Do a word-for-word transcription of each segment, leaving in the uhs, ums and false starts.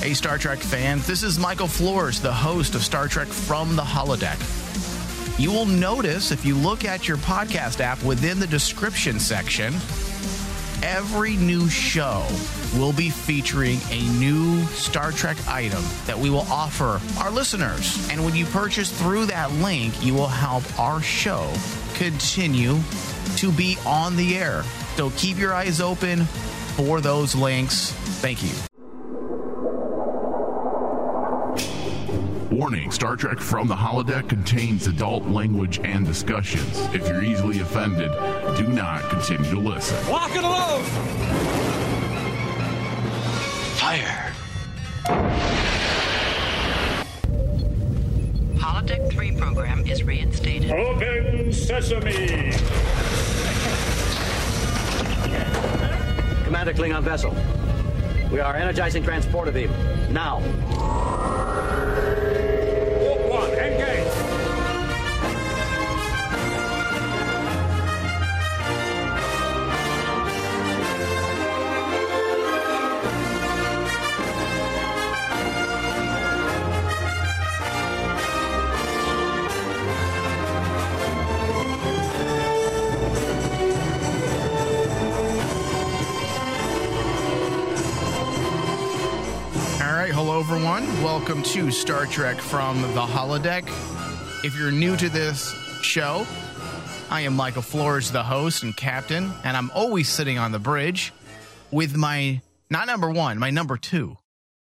Hey, Star Trek fans, this is Michael Flores, the host of Star Trek From the Holodeck. You will notice if you look at your podcast app within the description section, every new show will be featuring a new Star Trek item that we will offer our listeners. And when you purchase through that link, you will help our show continue to be on the air. So keep your eyes open for those links. Thank you. Warning, Star Trek From the Holodeck contains adult language and discussions. If you're easily offended, do not continue to listen. Lock and load! Fire! Holodeck three program is reinstated. Open sesame! Commander Klingon vessel. We are energizing transporter beam. Now. Warp one, engage! Hello, everyone. Welcome to Star Trek From the Holodeck. If you're new to this show, I am Michael Flores, the host and captain, and I'm always sitting on the bridge with my, not number one, my number two,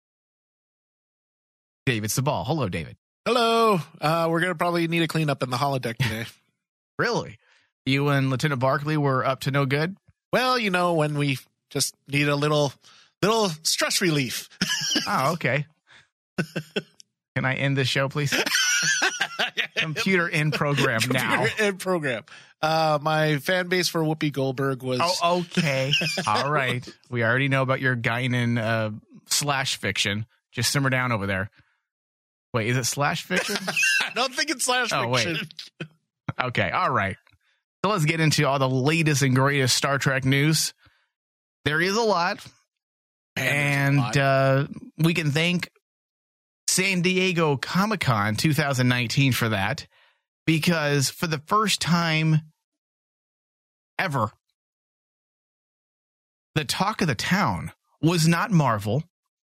David Sabal. Hello, David. Hello. Uh, we're going to probably need a cleanup in the holodeck today. Really? You and Lieutenant Barkley were up to no good? Well, you know, when we just need a little little stress relief. Oh, okay. Can I end this show, please? Computer in program Computer now. in program. Uh, my fan base for Whoopi Goldberg was... Oh, okay. All right. We already know about your Guinan uh, slash fiction. Just simmer down over there. Wait, is it slash fiction? I don't think it's slash oh, fiction. Wait. Okay, all right. So let's get into all the latest and greatest Star Trek news. There is a lot. Man, and a lot. Uh, we can thank San Diego Comic-Con twenty nineteen for that, because for the first time ever, the talk of the town was not Marvel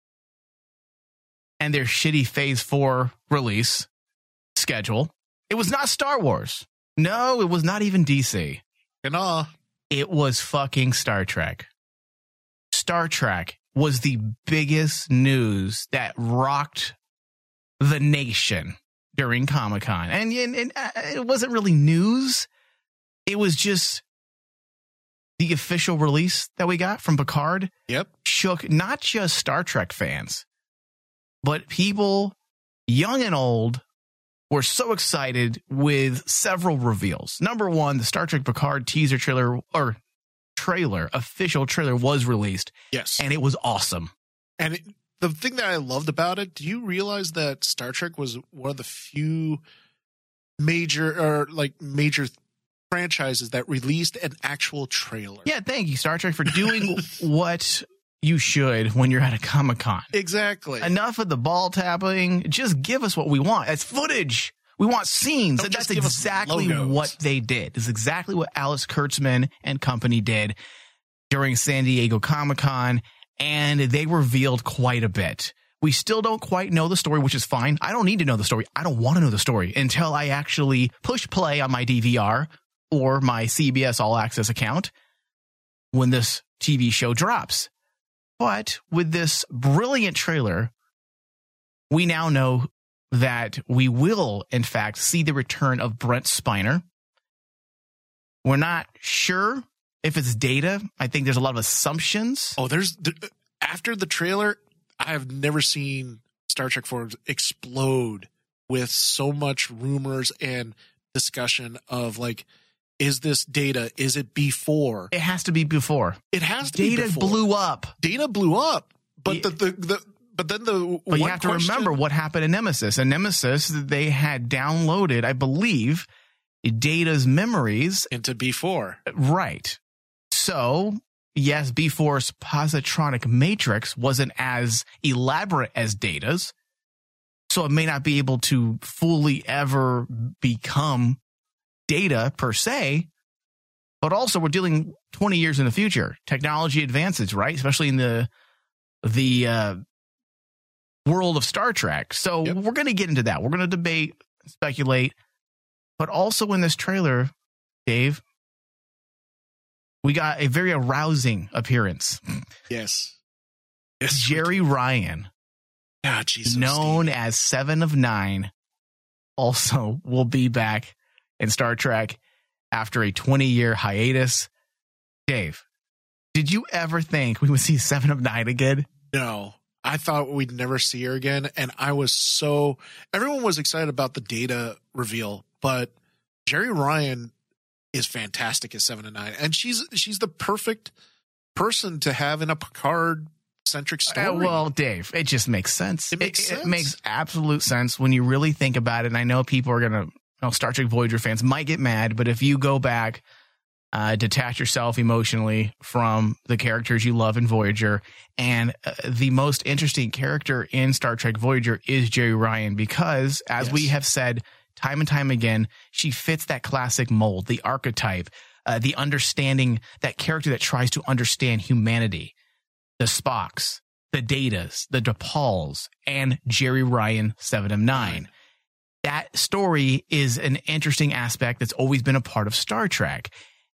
and their shitty Phase four release schedule. It was not Star Wars. No, it was not even D C. And uh, it was fucking Star Trek. Star Trek was the biggest news that rocked the nation during Comic-Con. And, and, and uh, it wasn't really news. It was just the official release that we got from Picard. Yep. Shook not just Star Trek fans, but people young and old were so excited with several reveals. Number one, the Star Trek Picard teaser trailer, or trailer, official trailer was released. Yes. And it was awesome. And it, the thing that I loved about it, do you realize that Star Trek was one of the few major or like major franchises that released an actual trailer? Yeah, thank you, Star Trek, for doing what you should when you're at a Comic-Con. Exactly. Enough of the ball tapping. Just give us what we want. It's footage. We want scenes. Don't And that's just give us exactly logos. what they did. It's exactly what Alex Kurtzman and company did during San Diego Comic-Con, and they revealed quite a bit. We still don't quite know the story, which is fine. I don't need to know the story. I don't want to know the story until I actually push play on my D V R or my C B S All Access account when this T V show drops. But with this brilliant trailer, we now know that we will, in fact, see the return of Brent Spiner. We're not sure if it's Data. I think there's a lot of assumptions. Oh, there's after the trailer, I have never seen Star Trek forums explode with so much rumors and discussion of like, is this Data? Is it before? It has to be before. It has to Data be before. blew up. Data blew up. But Yeah. the, the, the but then the But you one have to question- remember what happened in Nemesis. In Nemesis, they had downloaded, I believe, Data's memories. into before. Right. So yes, B-Force positronic matrix wasn't as elaborate as Data's, so it may not be able to fully ever become Data per se, but also we're dealing twenty years in the future. Technology advances, right? Especially in the the uh, world of Star Trek. So yep. we're going to get into that. We're going to debate, speculate, but also in this trailer, Dave, we got a very arousing appearance. Yes. yes Jerry Ryan, ah, Jesus, known Steve. as Seven of Nine, also will be back in Star Trek after a twenty-year hiatus. Dave, did you ever think we would see Seven of Nine again? No. I thought we'd never see her again, and I was so... Everyone was excited about the Data reveal, but Jerry Ryan is fantastic as Seven of Nine, and she's she's the perfect person to have in a Picard-centric story. Uh, well, Dave, it just makes sense. It makes it, sense. It makes absolute sense when you really think about it, and I know people are going to... You know, Star Trek Voyager fans might get mad, but if you go back, uh, detach yourself emotionally from the characters you love in Voyager, and uh, the most interesting character in Star Trek Voyager is Jerry Ryan, because, as yes. we have said time and time again, she fits that classic mold, the archetype, uh, the understanding, that character that tries to understand humanity, the Spocks, the Datas, the DePauls, and Jerry Ryan, Seven of Nine. That story is an interesting aspect that's always been a part of Star Trek.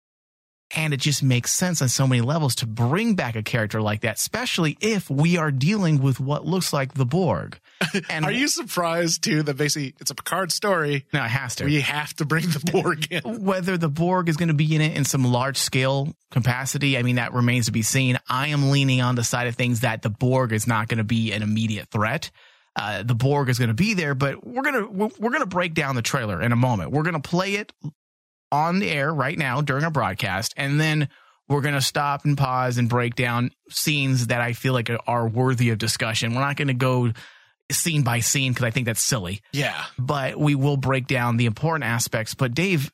And it just makes sense on so many levels to bring back a character like that, especially if we are dealing with what looks like the Borg. And are you surprised, too, that basically it's a Picard story? No, it has to. We have to bring the Borg in. Whether the Borg is going to be in it in some large-scale capacity, I mean, that remains to be seen. I am leaning on the side of things that the Borg is not going to be an immediate threat. Uh, the Borg is going to be there, but we're going to we're, we're going to break down the trailer in a moment. We're going to play it on the air right now during our broadcast, and then we're going to stop and pause and break down scenes that I feel like are worthy of discussion. We're not going to go scene by scene because I think that's silly. Yeah. But we will break down the important aspects. But Dave,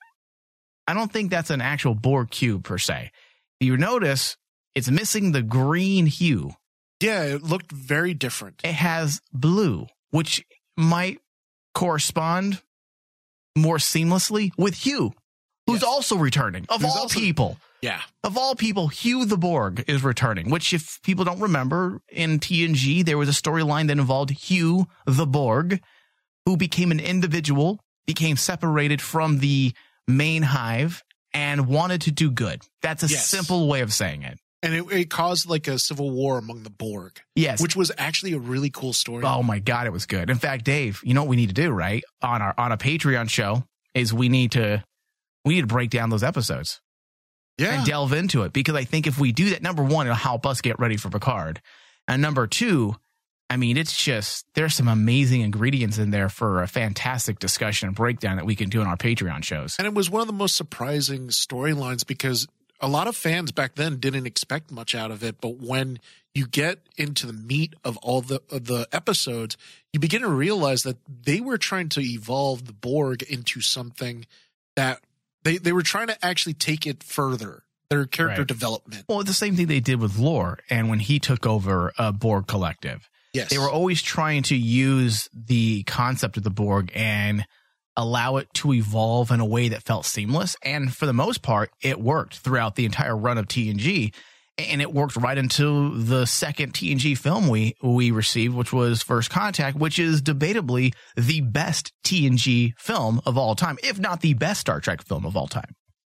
I don't think that's an actual Borg cube per se. You notice it's missing the green hue. Yeah, it looked very different. It has blue, which might correspond more seamlessly with Hugh, who's yes. also returning. Of Who's all also, people. Yeah. Of all people, Hugh the Borg is returning, which if people don't remember, in T N G, there was a storyline that involved Hugh the Borg, who became an individual, became separated from the main hive, and wanted to do good. That's a yes. simple way of saying it. And it, it caused like a civil war among the Borg. Yes. Which was actually a really cool story. Oh my God, it was good. In fact, Dave, you know what we need to do, right? On our on a Patreon show is we need to we need to break down those episodes. Yeah. And delve into it. Because I think if we do that, number one, it'll help us get ready for Picard. And number two, I mean, it's just there's some amazing ingredients in there for a fantastic discussion and breakdown that we can do on our Patreon shows. And it was one of the most surprising storylines because a lot of fans back then didn't expect much out of it, but when you get into the meat of all the of the episodes, you begin to realize that they were trying to evolve the Borg into something that they, they were trying to actually take it further, their character Right. development. Well, the same thing they did with Lore and when he took over a Borg Collective. Yes. They were always trying to use the concept of the Borg and allow it to evolve in a way that felt seamless. And for the most part, it worked throughout the entire run of T N G. And it worked right into the second T N G film we, we received, which was First Contact, which is debatably the best T N G film of all time, if not the best Star Trek film of all time.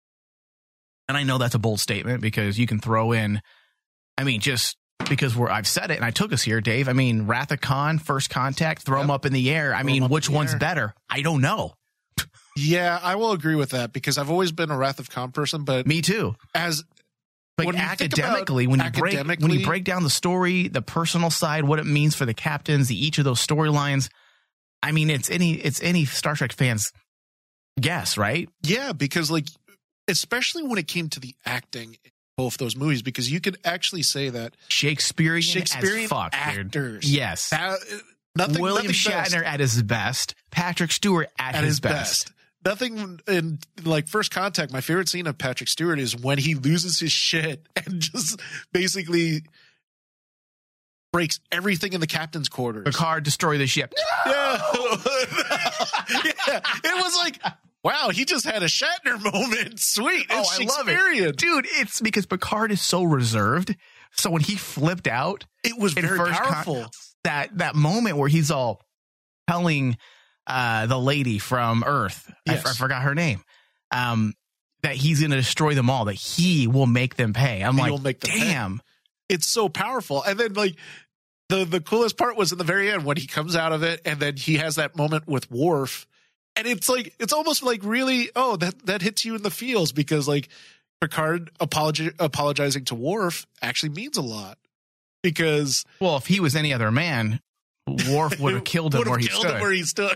And I know that's a bold statement because you can throw in, I mean, just because we're, I've said it and I took us here, Dave. I mean, Wrath of Khan, First Contact, throw Yep. them up in the air. I Throw 'em mean, up which in the one's air. better? I don't know. Yeah, I will agree with that because I've always been a Wrath of Khan person, but Me too. as But when you think academically, about when you break when academically- you break down the story, the personal side, what it means for the captains, the, each of those storylines, I mean, it's any it's any Star Trek fan's guess, right? yeah, because like especially when it came to the acting in both those movies, because you could actually say that Shakespearean, Shakespearean as fuck, actors, dude. Yes. that, nothing, William nothing best. Shatner at his best, Patrick Stewart at, at his, his best. best. nothing in like First Contact. My favorite scene of Patrick Stewart is when he loses his shit and just basically breaks everything in the captain's quarters. Picard, destroy the ship. Yeah. Yeah. It was like, wow, he just had a Shatner moment. Sweet. Oh, It's I love it. Shakespearean. Dude, it's because Picard is so reserved. So when he flipped out, It was in very First Con- powerful. that that moment where he's all telling uh, the lady from Earth, I, Yes. I forgot her name, um, that he's going to destroy them all, that he will make them pay. I'm He like, will make them pay. damn. It's so powerful. And then like the the coolest part was in the very end when he comes out of it and then he has that moment with Worf. And it's like it's almost like really, oh, that that hits you in the feels because like Picard apologi- apologizing to Worf actually means a lot. Because Well, if he was any other man, Worf would have killed him would've where he killed stood. him where he stood.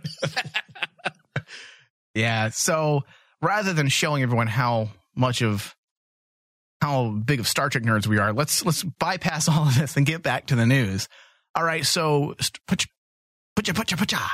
Yeah. So rather than showing everyone how much of how big of Star Trek nerds we are, let's let's bypass all of this and get back to the news. All right. So put you, put you, put you, put you.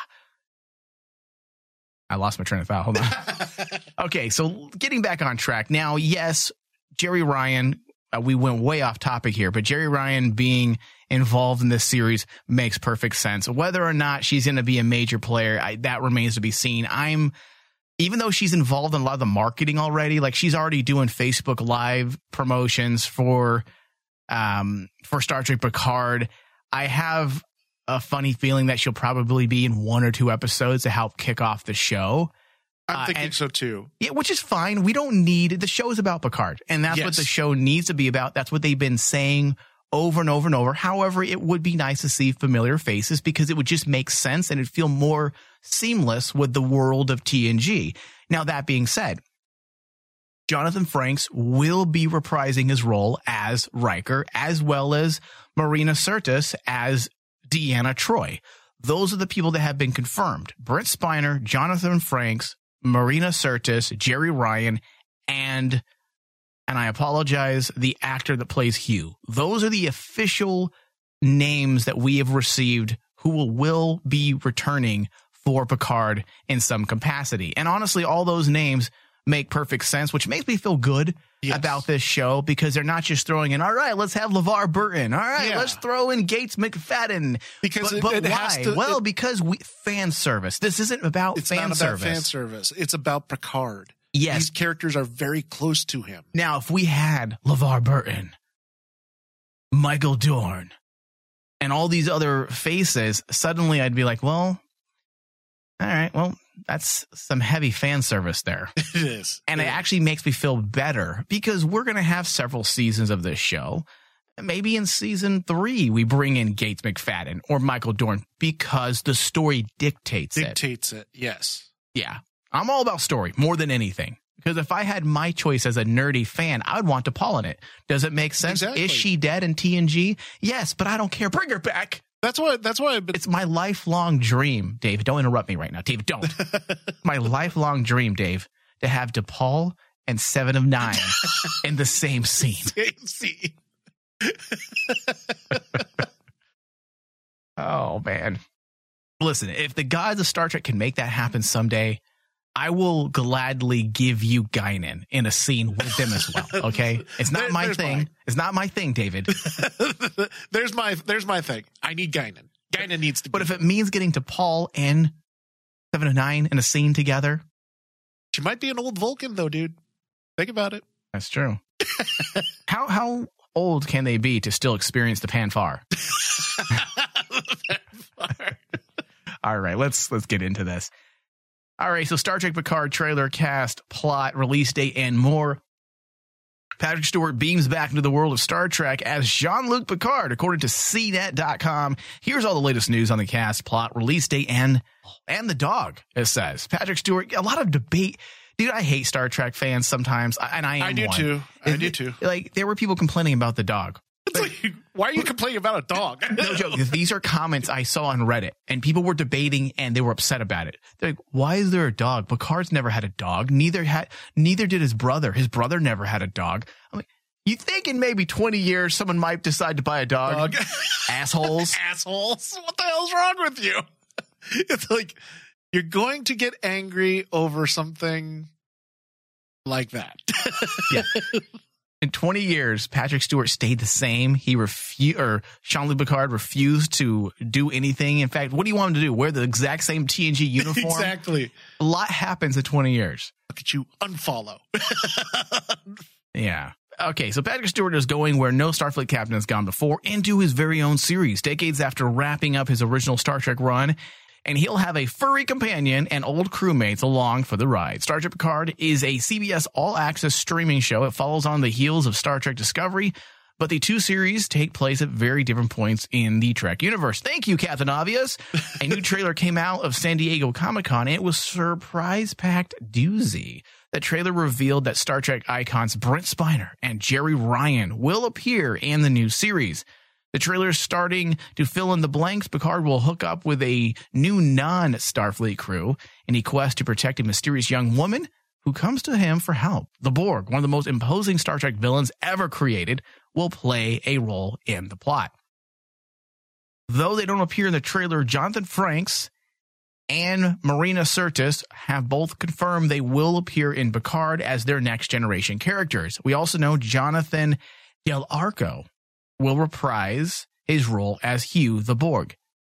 I lost my train of thought. Hold on. Okay. So getting back on track now. Yes, Jerry Ryan. Uh, we went way off topic here, but Jerry Ryan being involved in this series makes perfect sense. Whether or not she's going to be a major player, I, that remains to be seen. I'm, even though she's involved in a lot of the marketing already, like she's already doing Facebook Live promotions for, um, for Star Trek Picard. I have a funny feeling that she'll probably be in one or two episodes to help kick off the show. I'm Uh, thinking and- so too. Yeah, which is fine. We don't need, the show is about Picard, and that's Yes. what the show needs to be about. That's what they've been saying over and over and over. However, it would be nice to see familiar faces because it would just make sense and it'd feel more seamless with the world of T N G. Now, that being said, Jonathan Frakes will be reprising his role as Riker, as well as Marina Sirtis as Deanna Troi. Those are the people that have been confirmed. Brent Spiner, Jonathan Frakes, Marina Sirtis, Jerry Ryan, and, and I apologize, the actor that plays Hugh. Those are the official names that we have received who will, will be returning for Picard in some capacity. And honestly, all those names make perfect sense, which makes me feel good Yes. about this show because they're not just throwing in, all right, let's have LeVar Burton. All right, Yeah. let's throw in Gates McFadden. Because but, it- but it why? has to- well, it- because we fan service. This isn't about It's fan not about service. fan service. It's about Picard. Yes. These characters are very close to him. Now, if we had LeVar Burton, Michael Dorn, and all these other faces, suddenly I'd be like, well, all right, well, that's some heavy fan service there. It is. And it Yeah. actually makes me feel better because we're going to have several seasons of this show. Maybe in season three, we bring in Gates McFadden or Michael Dorn because the story dictates it. dictates it. Yes. Yeah. I'm all about story more than anything. Because if I had my choice as a nerdy fan, I would want to T'Pol in it. Does it make sense? Exactly. Is she dead in T N G? Yes, but I don't care. Bring her back. That's why. That's why. I've been, It's my lifelong dream, David. Don't interrupt me right now. David, don't. My lifelong dream, Dave, to have T'Pol and Seven of Nine in the same scene. same scene. Oh, man. Listen, if the gods of Star Trek can make that happen someday, I will gladly give you Guinan in a scene with them as well. Okay. It's not There- my there's thing. mine. It's not my thing, David. there's my. There's my thing. I need Guinan. Guinan needs to. Be, But if it means getting to Paul and Seven of Nine in a scene together, she might be an old Vulcan, though, dude. Think about it. that's true. how how old can they be to still experience the Panfar? All right, let's let's get into this. All right, so Star Trek Picard trailer, cast, plot, release date, and more. Patrick Stewart beams back into the world of Star Trek as Jean-Luc Picard, according to C net dot com. Here's all the latest news on the cast, plot, release date, and and the dog, it says. Patrick Stewart, a lot of debate. Dude, I hate Star Trek fans sometimes, and I am I do one. too. I If do it- too. Like, there were people complaining about the dog. It's like, why are you complaining about a dog? No joke. These are comments I saw on Reddit, and people were debating, and they were upset about it. They're like, "Why is there a dog? Picard's never had a dog. Neither had, neither did his brother. His brother never had a dog." I'm like, you think in maybe twenty years someone might decide to buy a dog? Dog. Assholes. Assholes. What the hell's wrong with you? It's like you're going to get angry over something like that. Yeah. In twenty years, Patrick Stewart stayed the same. He refused, or Jean-Luc Picard refused to do anything. In fact, what do you want him to do? Wear the exact same T N G uniform? Exactly. A lot happens in twenty years. Look at you, unfollow. Yeah. Okay, so Patrick Stewart is going where no Starfleet captain has gone before, into his very own series, decades after wrapping up his original Star Trek run. And he'll have a furry companion and old crewmates along for the ride. Star Trek Picard is a C B S all-access streaming show. It follows on the heels of Star Trek Discovery, but the two series take place at very different points in the Trek universe. Thank you, Captain Obvious. A new trailer came out of San Diego Comic-Con, and it was surprise-packed doozy. The trailer revealed that Star Trek icons Brent Spiner and Jerry Ryan will appear in the new series. The trailer is starting to fill in the blanks. Picard will hook up with a new non-Starfleet crew in a quest to protect a mysterious young woman who comes to him for help. The Borg, one of the most imposing Star Trek villains ever created, will play a role in the plot. Though they don't appear in the trailer, Jonathan Frakes and Marina Sirtis have both confirmed they will appear in Picard as their next generation characters. We also know Jonathan Del Arco will reprise his role as Hugh the Borg.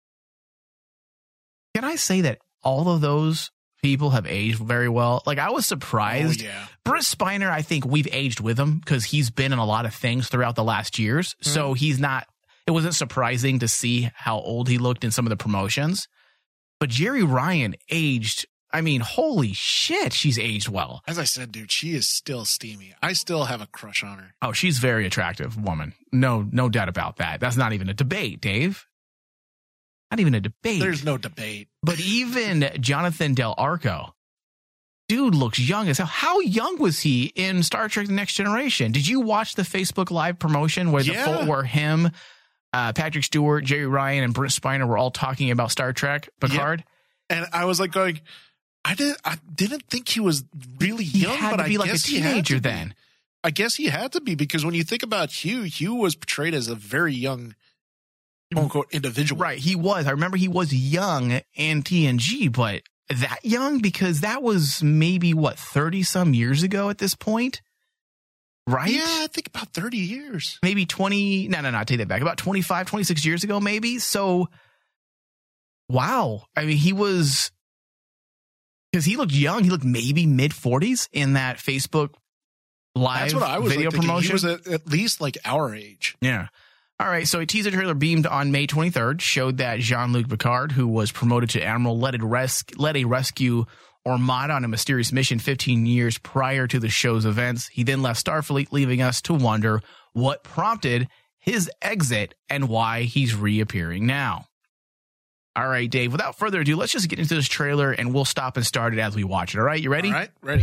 Can I say that all of those people have aged very well? Like, I was surprised. Oh, yeah. Brent Spiner, I think we've aged with him because he's been in a lot of things throughout the last years. Mm. So he's not, it wasn't surprising to see how old he looked in some of the promotions. But Jerry Ryan aged, I mean, holy shit, she's aged well. As I said, dude, she is still steamy. I still have a crush on her. Oh, she's a very attractive woman. No, no doubt about that. That's not even a debate, Dave. Not even a debate. There's no debate. But even Jonathan Del Arco, dude looks young as hell. How young was he in Star Trek The Next Generation? Did you watch the Facebook Live promotion where Yeah. the where him, uh, Patrick Stewart, Jerry Ryan, and Brent Spiner were all talking about Star Trek Picard? Yeah. And I was like going, I didn't I didn't think he was really He young, had but to be I like a guess he had teenager to be. then. I guess he had to be, because when you think about Hugh, Hugh was portrayed as a very young, quote unquote, individual. Right, he was. I remember he was young in T N G, but that young? Because that was maybe, what, thirty-some years ago at this point? Right? Yeah, I think about thirty years. Maybe twenty, no, no, no, I take that back. About twenty-five, twenty-six years ago, maybe. So, wow. I mean, he was, because he looked young. He looked maybe mid-forties in that Facebook Live That's what I was video like, thinking. promotion. He was at, at least like our age. Yeah. All right, so a teaser trailer beamed on May twenty-third showed that Jean-Luc Picard, who was promoted to Admiral, led a, res- led a rescue Armada on a mysterious mission fifteen years prior to the show's events. He then left Starfleet, leaving us to wonder what prompted his exit and why he's reappearing now. All right, Dave, without further ado, let's just get into this trailer and we'll stop and start it as we watch it. All right, you ready? All right, ready.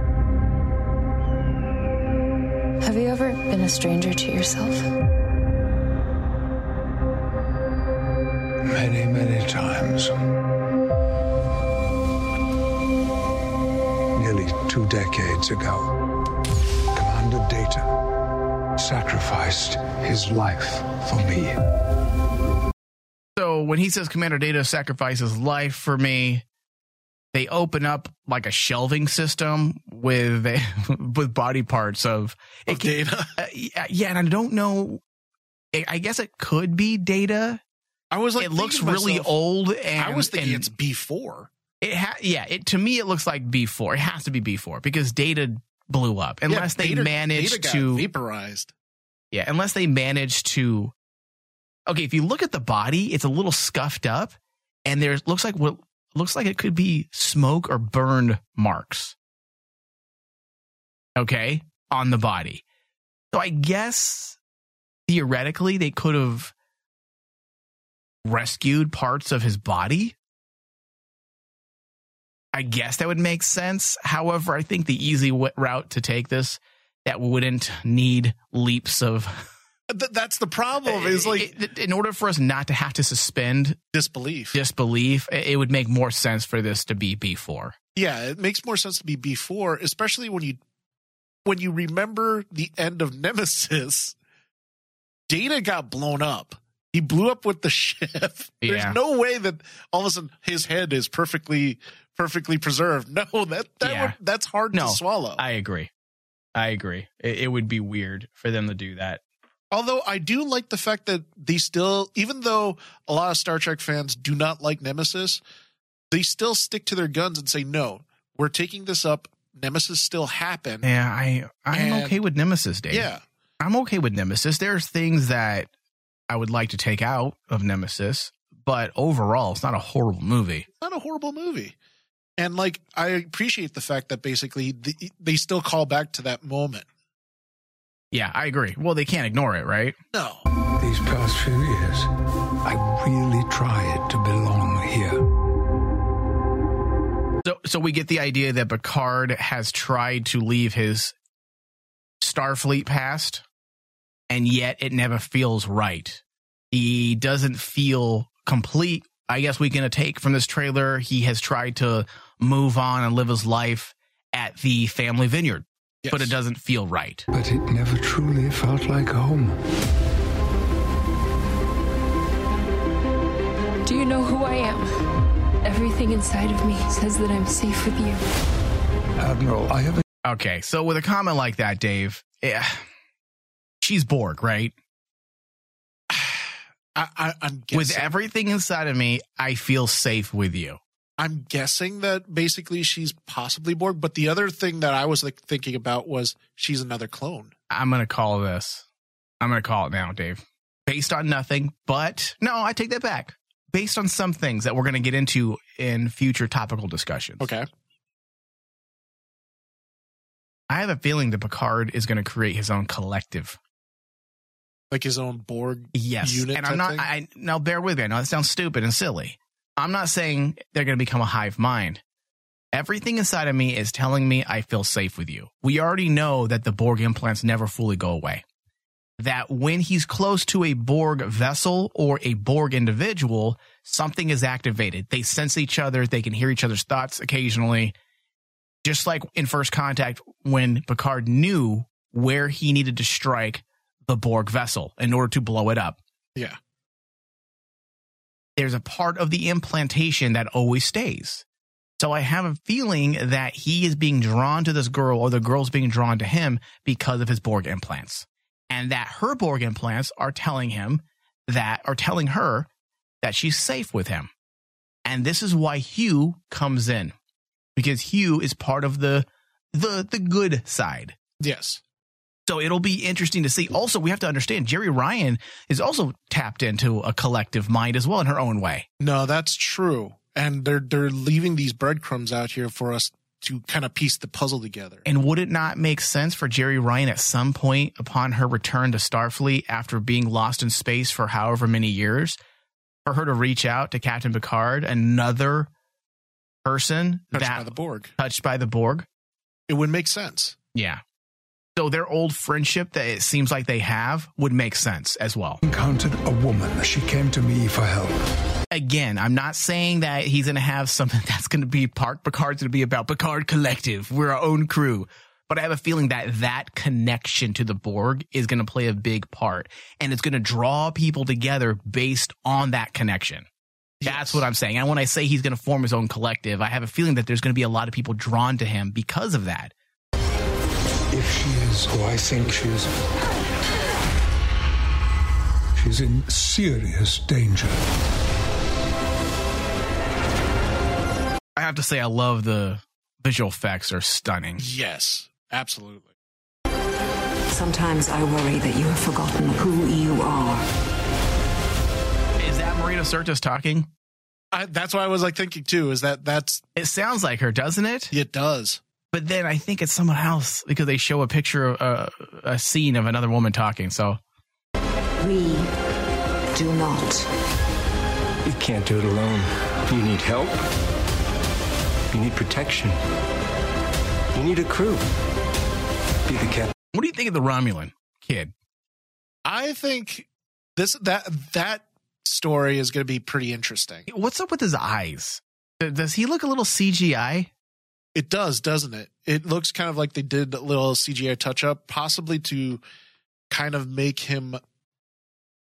Have you ever been a stranger to yourself? Many, many times. Nearly two decades ago, Commander Data sacrificed his life for me. So when he says Commander Data sacrifices life for me, they open up like a shelving system with with body parts of, Of it can- Data. Uh, yeah, and I don't know. I I guess it could be Data. I was like, It looks thinking to really myself, old, and I was thinking and it's B four. it. Ha- yeah, it to me it looks like B four. It has to be B four because Data blew up. Unless Yeah, they Data- managed Data got to vaporized. Yeah, unless they manage to. Okay, if you look at the body, it's a little scuffed up, and there's looks like what looks like it could be smoke or burn marks. Okay, on the body. So I guess theoretically they could have rescued parts of his body. I guess that would make sense. However, I think the easy w- route to take this that wouldn't need leaps of. Th- that's the problem. Is like It- in order for us not to have to suspend disbelief. disbelief, it would make more sense for this to be B four. Yeah, it makes more sense to be B four, especially when you when you remember the end of Nemesis. Data got blown up, He blew up with the ship. There's Yeah. no way that all of a sudden his head is perfectly perfectly preserved. No, that, that Yeah. would, that's hard No, to swallow. I agree. I agree. It, it would be weird for them to do that. Although I do like the fact that they still, even though a lot of Star Trek fans do not like Nemesis, they still stick to their guns and say, no, we're taking this up. Nemesis still happened. Yeah, I, I'm And- okay with Nemesis, Dave. Yeah. I'm okay with Nemesis. There's things that I would like to take out of Nemesis, but overall, it's not a horrible movie. Not a horrible movie. And like, I appreciate the fact that basically the, they still call back to that moment. Yeah, I agree. Well, they can't ignore it, right? No. These past few years, I really tried to belong here. So, so we get the idea that Picard has tried to leave his Starfleet past, and yet it never feels right. He doesn't feel complete. I guess we can take from this trailer, he has tried to move on and live his life at the family vineyard, Yes. but it doesn't feel right. But it never truly felt like home. Do you know who I am? Everything inside of me says that I'm safe with you. Admiral, I have a Okay, so with a comment like that, Dave, yeah, she's Borg, right? I, I, I'm guessing. With everything inside of me, I feel safe with you. I'm guessing that basically she's possibly Borg, but the other thing that I was like thinking about was she's another clone. I'm going to call this. I'm going to call it now, Dave. Based on nothing, but no, I take that back. Based on some things that we're going to get into in future topical discussions. Okay. I have a feeling that Picard is going to create his own collective. Like his own Borg Yes. unit. And I'm type not, thing? I now bear with me. I know that sounds stupid and silly. I'm not saying they're going to become a hive mind. Everything inside of me is telling me I feel safe with you. We already know that the Borg implants never fully go away. That when he's close to a Borg vessel or a Borg individual, something is activated. They sense each other. They can hear each other's thoughts occasionally. Just like in First Contact, when Picard knew where he needed to strike the Borg vessel in order to blow it up. Yeah. There's a part of the implantation that always stays. So I have a feeling that he is being drawn to this girl, or the girl's being drawn to him because of his Borg implants. And that her Borg implants are telling him that, or telling her that she's safe with him. And this is why Hugh comes in, because Hugh is part of the the the good side. Yes. So it'll be interesting to see. Also, we have to understand Jerry Ryan is also tapped into a collective mind as well in her own way. No, that's true. And they're they're leaving these breadcrumbs out here for us to kind of piece the puzzle together. And would it not make sense for Jerry Ryan at some point upon her return to Starfleet after being lost in space for however many years, for her to reach out to Captain Picard, another person Touched that by the Borg. touched by the Borg? It would make sense. Yeah. So their old friendship that it seems like they have would make sense as well. encountered a woman. She came to me for help. Again, I'm not saying that he's going to have something that's going to be part Picard's going to be about Picard Collective. We're our own crew. But I have a feeling that that connection to the Borg is going to play a big part. And it's going to draw people together based on that connection. That's Yes. what I'm saying. And when I say he's going to form his own collective, I have a feeling that there's going to be a lot of people drawn to him because of that. If she is who I think she is, she's in serious danger. I have to say, I love the visual effects are stunning. Yes, absolutely. Sometimes I worry that you have forgotten who you are. Is that Marina Sirtis talking? I, that's why I was like thinking too, is that that's, It sounds like her, doesn't it? it does. But then I think it's someone else because they show a picture, of uh, a scene of another woman talking. So We do not. You can't do it alone. You need help. You need protection. You need a crew. Be the captain. what do you think of the Romulan kid? I think this, that, that story is going to be pretty interesting. What's up with his eyes? Does he look a little C G I? It does, doesn't it? It looks kind of like they did a little C G I touch up, possibly to kind of make him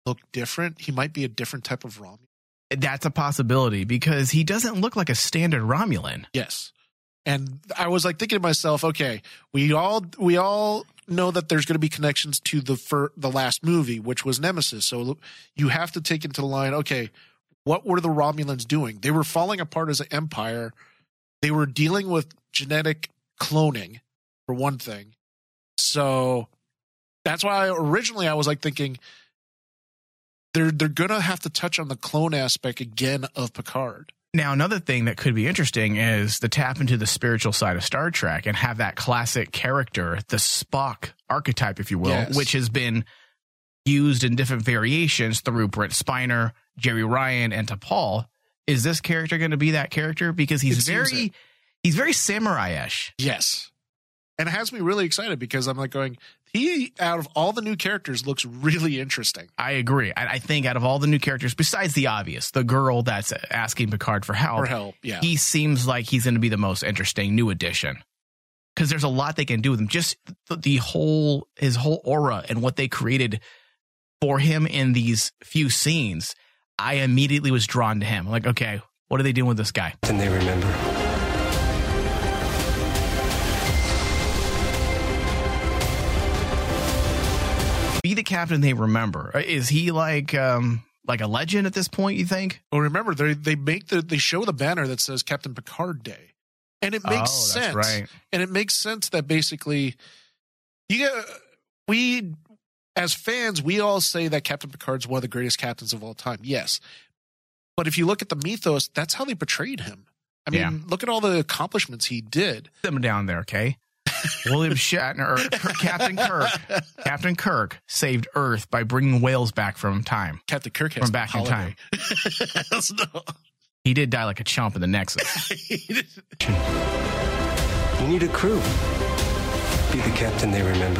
look different. He might be a different type of Romulan. That's a possibility because he doesn't look like a standard Romulan. Yes. And I was like thinking to myself, okay, we all we all know that there's going to be connections to the fir- the last movie, which was Nemesis. So you have to take into the line, okay, what were the Romulans doing? They were falling apart as an empire. They were dealing with genetic cloning, for one thing. So that's why originally I was like thinking they're they're going to have to touch on the clone aspect again of Picard. Now, another thing that could be interesting is to tap into the spiritual side of Star Trek and have that classic character, the Spock archetype, if you will, Yes. which has been used in different variations through Brent Spiner, Jerry Ryan, and T'Pol. Is this character going to be that character? Because he's It seems very, it. he's very samurai-ish. Yes. And it has me really excited because I'm like going, he, out of all the new characters, looks really interesting. I agree. I, I think out of all the new characters, besides the obvious, the girl that's asking Picard for help, For help, yeah. he seems like he's going to be the most interesting new addition. Because there's a lot they can do with him. Just the, the whole, his whole aura and what they created for him in these few scenes, I immediately was drawn to him. I'm like, okay, what are they doing with this guy? Then they remember. Be the captain they remember. Is he like um like a legend at this point, you think? Well, remember, they they make the they show the banner that says Captain Picard Day. And it makes Oh, that's sense. right. And it makes sense that basically you get, we as fans, we all say that Captain Picard's one of the greatest captains of all time. Yes. But if you look at the mythos, that's how they portrayed him. I mean, Yeah. look at all the accomplishments he did. Them down there, okay? William Shatner, or Captain Kirk. Captain Kirk saved Earth by bringing whales back from time. Captain Kirk has From back in holiday. time. No. He did die like a chump in the Nexus. You need a crew. Be the captain they remember.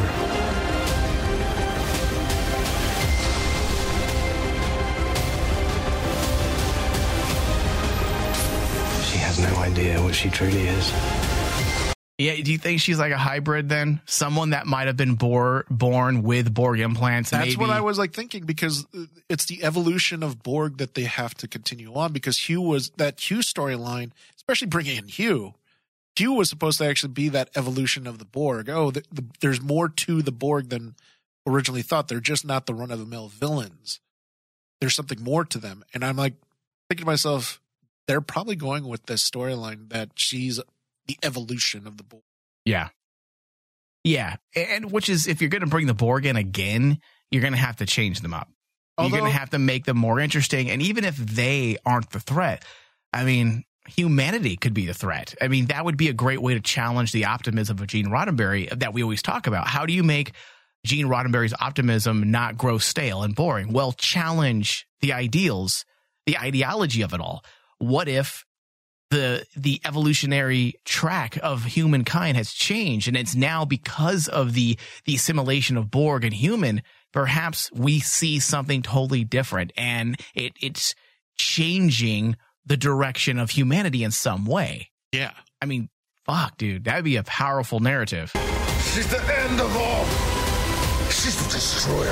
She has no idea what she truly is. Yeah, do you think she's like a hybrid then? Someone that might have been bor- born with Borg implants? That's maybe? what I was like thinking, because it's the evolution of Borg that they have to continue on, because Hugh was that Hugh storyline, especially bringing in Hugh. Hugh was supposed to actually be that evolution of the Borg. Oh, the, the, there's more to the Borg than originally thought. They're just not the run of the mill villains. There's something more to them. And I'm like thinking to myself, they're probably going with this storyline that she's the evolution of the Borg. Yeah. Yeah. And which is, if you're going to bring the Borg in again, you're going to have to change them up. Although- you're going to have to make them more interesting. And even if they aren't the threat, I mean, humanity could be the threat. I mean, that would be a great way to challenge the optimism of Gene Roddenberry that we always talk about. How do you make Gene Roddenberry's optimism not grow stale and boring? Well, challenge the ideals, the ideology of it all. What if the the evolutionary track of humankind has changed, and it's now because of the the assimilation of Borg and human, perhaps we see something totally different, and it it's changing the direction of humanity in some way. Yeah. I mean, fuck, dude, that'd be a powerful narrative. She's the end of all. She's the destroyer.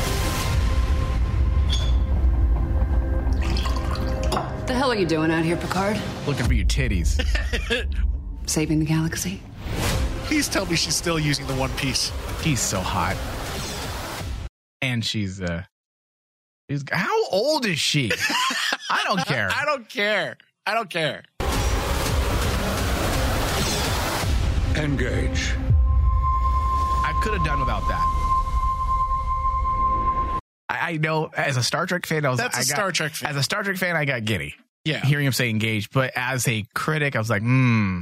What the hell are you doing out here, Picard? Looking for your titties. Saving the galaxy? Please tell me she's still using the One Piece. She's so hot. And she's, uh, she's, how old is she? I don't care. I don't care. I don't care. Engage. I could have done without that. I, I know as a Star Trek fan, I was That's a I got, Star Trek fan. As a Star Trek fan, I got giddy. Yeah. Hearing him say engage, but as a critic, I was like, hmm.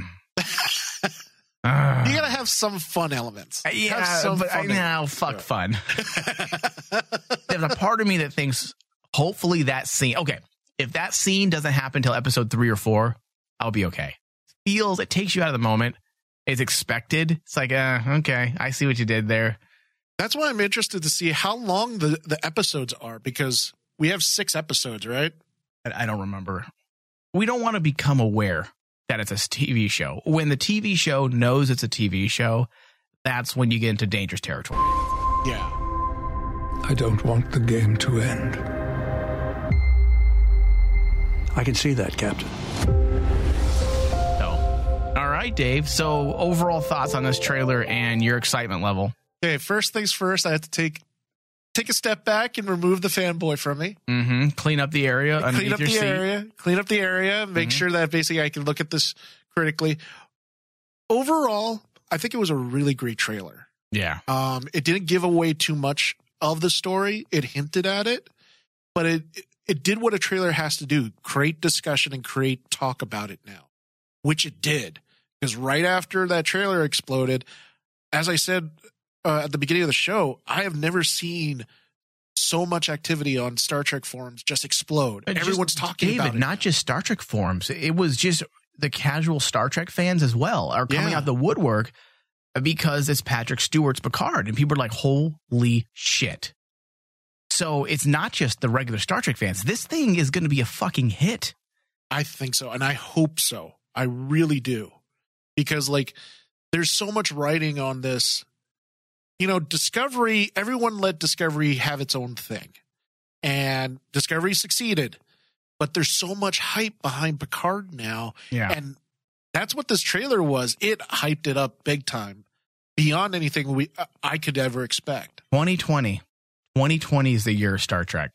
You gotta have some fun elements. Yeah, have some but I fun know, fuck fun. There's a part of me that thinks, hopefully that scene, okay, if that scene doesn't happen until episode three or four, I'll be okay. It feels, it takes you out of the moment. It's expected. It's like, uh, okay, I see what you did there. That's why I'm interested to see how long the, the episodes are, because we have six episodes, right? I, I don't remember. We don't want to become aware that it's a T V show. When the T V show knows it's a T V show, that's when you get into dangerous territory. Yeah. I don't want the game to end. I can see that, Captain. So, all right, Dave. So overall thoughts on this trailer and your excitement level? Okay, first things first, I have to take take a step back and remove the fanboy from me. Mm-hmm. Clean up the area Clean underneath up your the seat. area. Clean up the area. Make Mhm. sure that basically I can look at this critically. Overall, I think it was a really great trailer. Yeah. Um, it didn't give away too much of the story. It hinted at it, but it it did what a trailer has to do: create discussion and create talk about it now, which it did. Because right after that trailer exploded, as I said uh, at the beginning of the show, I have never seen so much activity on Star Trek forums just explode. But Everyone's just, talking David, about it. not just Star Trek forums. It was just the casual Star Trek fans as well are coming Yeah. out the woodwork because it's Patrick Stewart's Picard, and people are like, "Holy shit!" So it's not just the regular Star Trek fans. This thing is going to be a fucking hit. I think so, and I hope so. I really do. Because, like, there's so much writing on this. You know, Discovery, everyone let Discovery have its own thing. And Discovery succeeded. But there's so much hype behind Picard now. Yeah. And that's what this trailer was. It hyped it up big time. Beyond anything we I could ever expect. twenty twenty. twenty twenty is the year of Star Trek.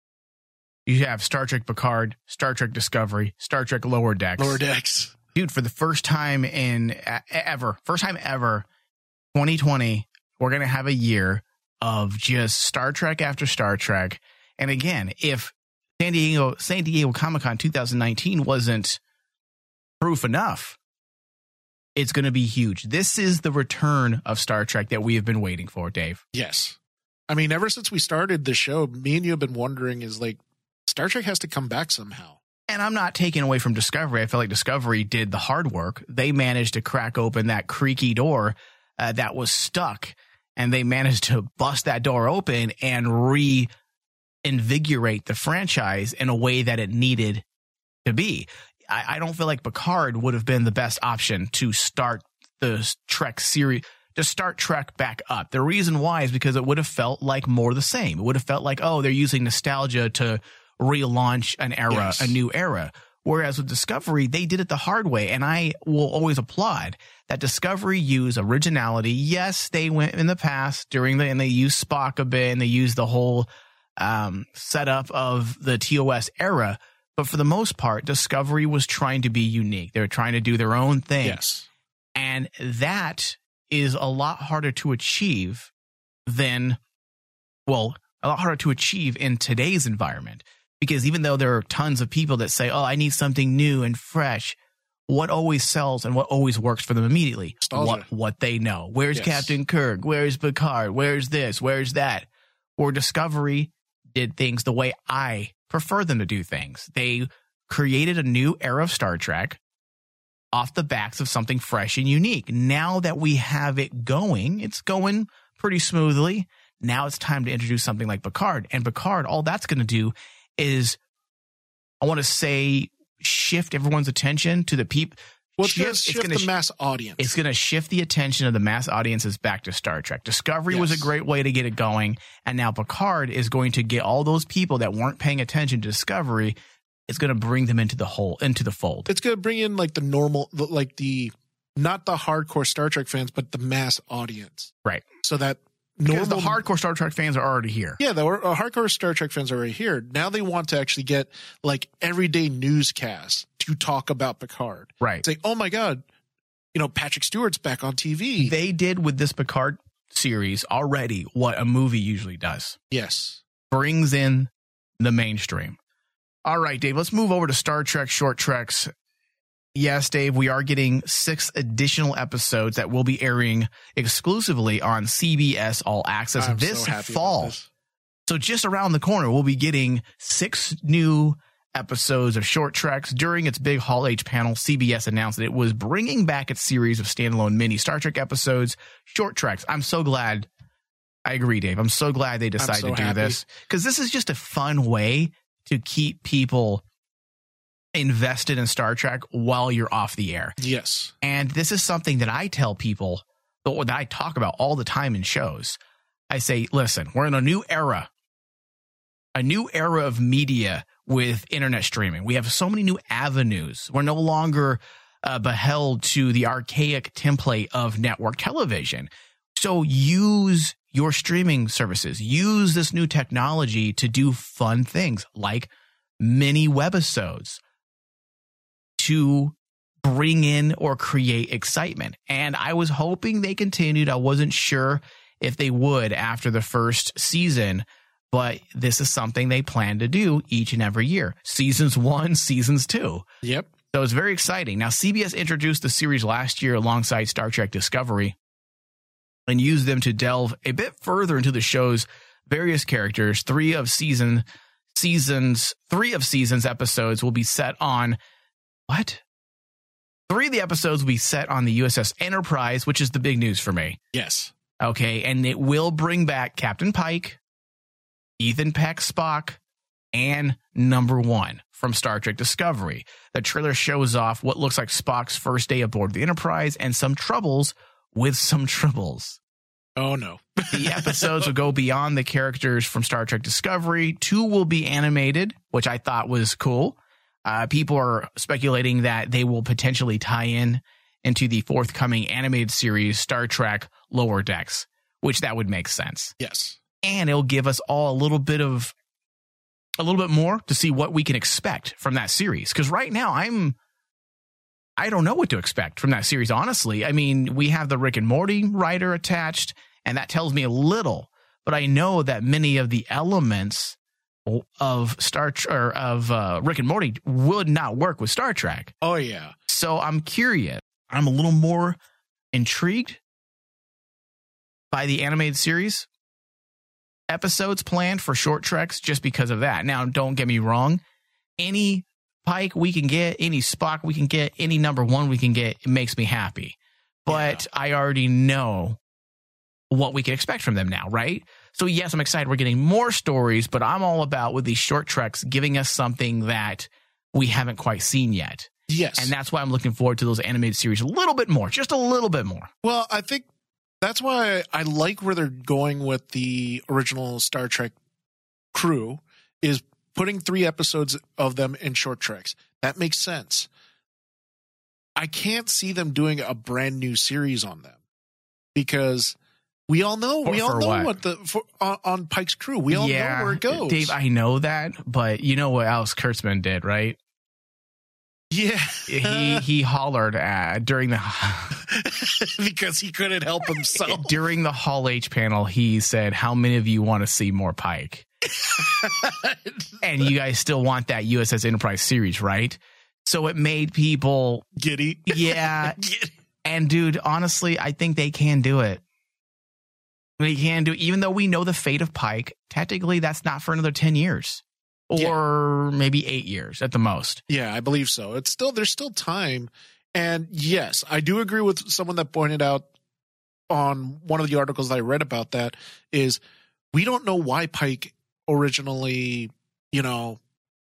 You have Star Trek Picard, Star Trek Discovery, Star Trek Lower Decks. Lower Decks. Dude, for the first time in uh, ever, first time ever, twenty twenty, we're going to have a year of just Star Trek after Star Trek. And again, if San Diego, San Diego Comic-Con twenty nineteen wasn't proof enough, it's going to be huge. This is the return of Star Trek that we have been waiting for, Dave. Yes. I mean, ever since we started the show, me and you have been wondering is like, Star Trek has to come back somehow. And I'm not taking away from Discovery. I feel like Discovery did the hard work. They managed to crack open that creaky door uh, that was stuck, and they managed to bust that door open and reinvigorate the franchise in a way that it needed to be. I, I don't feel like Picard would have been the best option to start the Trek series, to start Trek back up. The reason why is because it would have felt like more the same. It would have felt like, oh, they're using nostalgia to relaunch an era, Yes. a new era. Whereas with Discovery, they did it the hard way. And I will always applaud that Discovery used originality. Yes, they went in the past during the, and they used Spock a bit, and they used the whole um, setup of the T O S era. But for the most part, Discovery was trying to be unique. They were trying to do their own thing. Yes. And that is a lot harder to achieve than, well, a lot harder to achieve in today's environment. Because even though there are tons of people that say, oh, I need something new and fresh, what always sells and what always works for them immediately? Nostalgia. What what they know. Where's Yes. Captain Kirk? Where's Picard? Where's this? Where's that? Or Discovery did things the way I prefer them to do things. They created a new era of Star Trek off the backs of something fresh and unique. Now that we have it going, it's going pretty smoothly. Now it's time to introduce something like Picard. And Picard, all that's going to do is, I want to say, shift everyone's attention to the people. Well, it's going to shift the mass audience. It's going to shift the attention of the mass audiences back to Star Trek. Discovery was a Yes. great way to get it going. And now Picard is going to get all those people that weren't paying attention to Discovery. It's going to bring them into the whole, into the fold. It's going to bring in like the normal, the- like the, not the hardcore Star Trek fans, but the mass audience. Right. So that Because normal, the hardcore Star Trek fans are already here. yeah, the uh, hardcore Star Trek fans are already here. Now they want to actually get like everyday newscasts to talk about Picard. Right. Say, oh my God, you know, Patrick Stewart's back on T V. They did with this Picard series already what a movie usually does. Yes. Brings in the mainstream. All right, Dave, let's move over to Star Trek Short Treks. Yes, Dave, we are getting six additional episodes that will be airing exclusively on C B S All Access I'm this so happy fall. about this. So just around the corner, we'll be getting six new episodes of Short Treks. During its big Hall H panel, C B S announced that it was bringing back its series of standalone mini Star Trek episodes, Short Treks. I'm so glad. I agree, Dave. I'm so glad they decided so to do happy. this, because this is just a fun way to keep people invested in Star Trek while you're off the air. Yes. And this is something that I tell people, or that I talk about all the time in shows. I say, listen, we're in a new era, a new era of media with internet streaming. We have so many new avenues. We're no longer uh, beheld to the archaic template of network television. So use your streaming services. Use this new technology to do fun things like mini webisodes to bring in or create excitement. And I was hoping they continued. I wasn't sure if they would after the first season, but this is something they plan to do each and every year. Seasons one, seasons two. Yep. So it's very exciting. Now, C B S introduced the series last year alongside Star Trek Discovery and used them to delve a bit further into the show's various characters. Three of season seasons, three of seasons episodes will be set on what? Three of the episodes will be set on the U S S Enterprise, which is the big news for me. Yes. Okay, and it will bring back Captain Pike, Ethan Peck Spock, and Number One from Star Trek Discovery. The trailer shows off what looks like Spock's first day aboard the Enterprise and some troubles with some tribbles. Oh, no. The episodes will go beyond the characters from Star Trek Discovery. Two will be animated, which I thought was cool. Uh, people are speculating that they will potentially tie in into the forthcoming animated series Star Trek Lower Decks, which that would make sense. Yes. And it'll give us all a little bit of a little bit more to see what we can expect from that series. Because right now I'm I don't know what to expect from that series, honestly. I mean, we have the Rick and Morty writer attached, and that tells me a little, but I know that many of the elements of Star or of uh, Rick and Morty would not work with Star Trek. Oh, yeah. So I'm curious. I'm a little more intrigued by the animated series episodes planned for short treks just because of that. Now, don't get me wrong. Any Pike we can get, any Spock we can get, any Number One we can get, it makes me happy. But yeah. I already know what we can expect from them now, right? So yes, I'm excited. We're getting more stories, but I'm all about with these short treks giving us something that we haven't quite seen yet. Yes. And that's why I'm looking forward to those animated series a little bit more, just a little bit more. Well, I think that's why I like where they're going with the original Star Trek crew is putting three episodes of them in short treks. That makes sense. I can't see them doing a brand new series on them because we all know, For, we all know what, what the, for, on, on Pike's crew, we all yeah, know where it goes. Dave, I know that, but you know what Alex Kurtzman did, right? Yeah. he he hollered at, during the because he couldn't help himself. During the Hall H panel, he said, "How many of you want to see more Pike?" And you guys still want that U S S Enterprise series, right? So it made people giddy. Yeah. Giddy. And dude, honestly, I think they can do it. They can do it, even though we know the fate of Pike. Technically, that's not for another ten years. Or yeah. maybe eight years at the most. Yeah, I believe so. It's still, there's still time. And yes, I do agree with someone that pointed out on one of the articles that I read about that is we don't know why Pike originally, you know,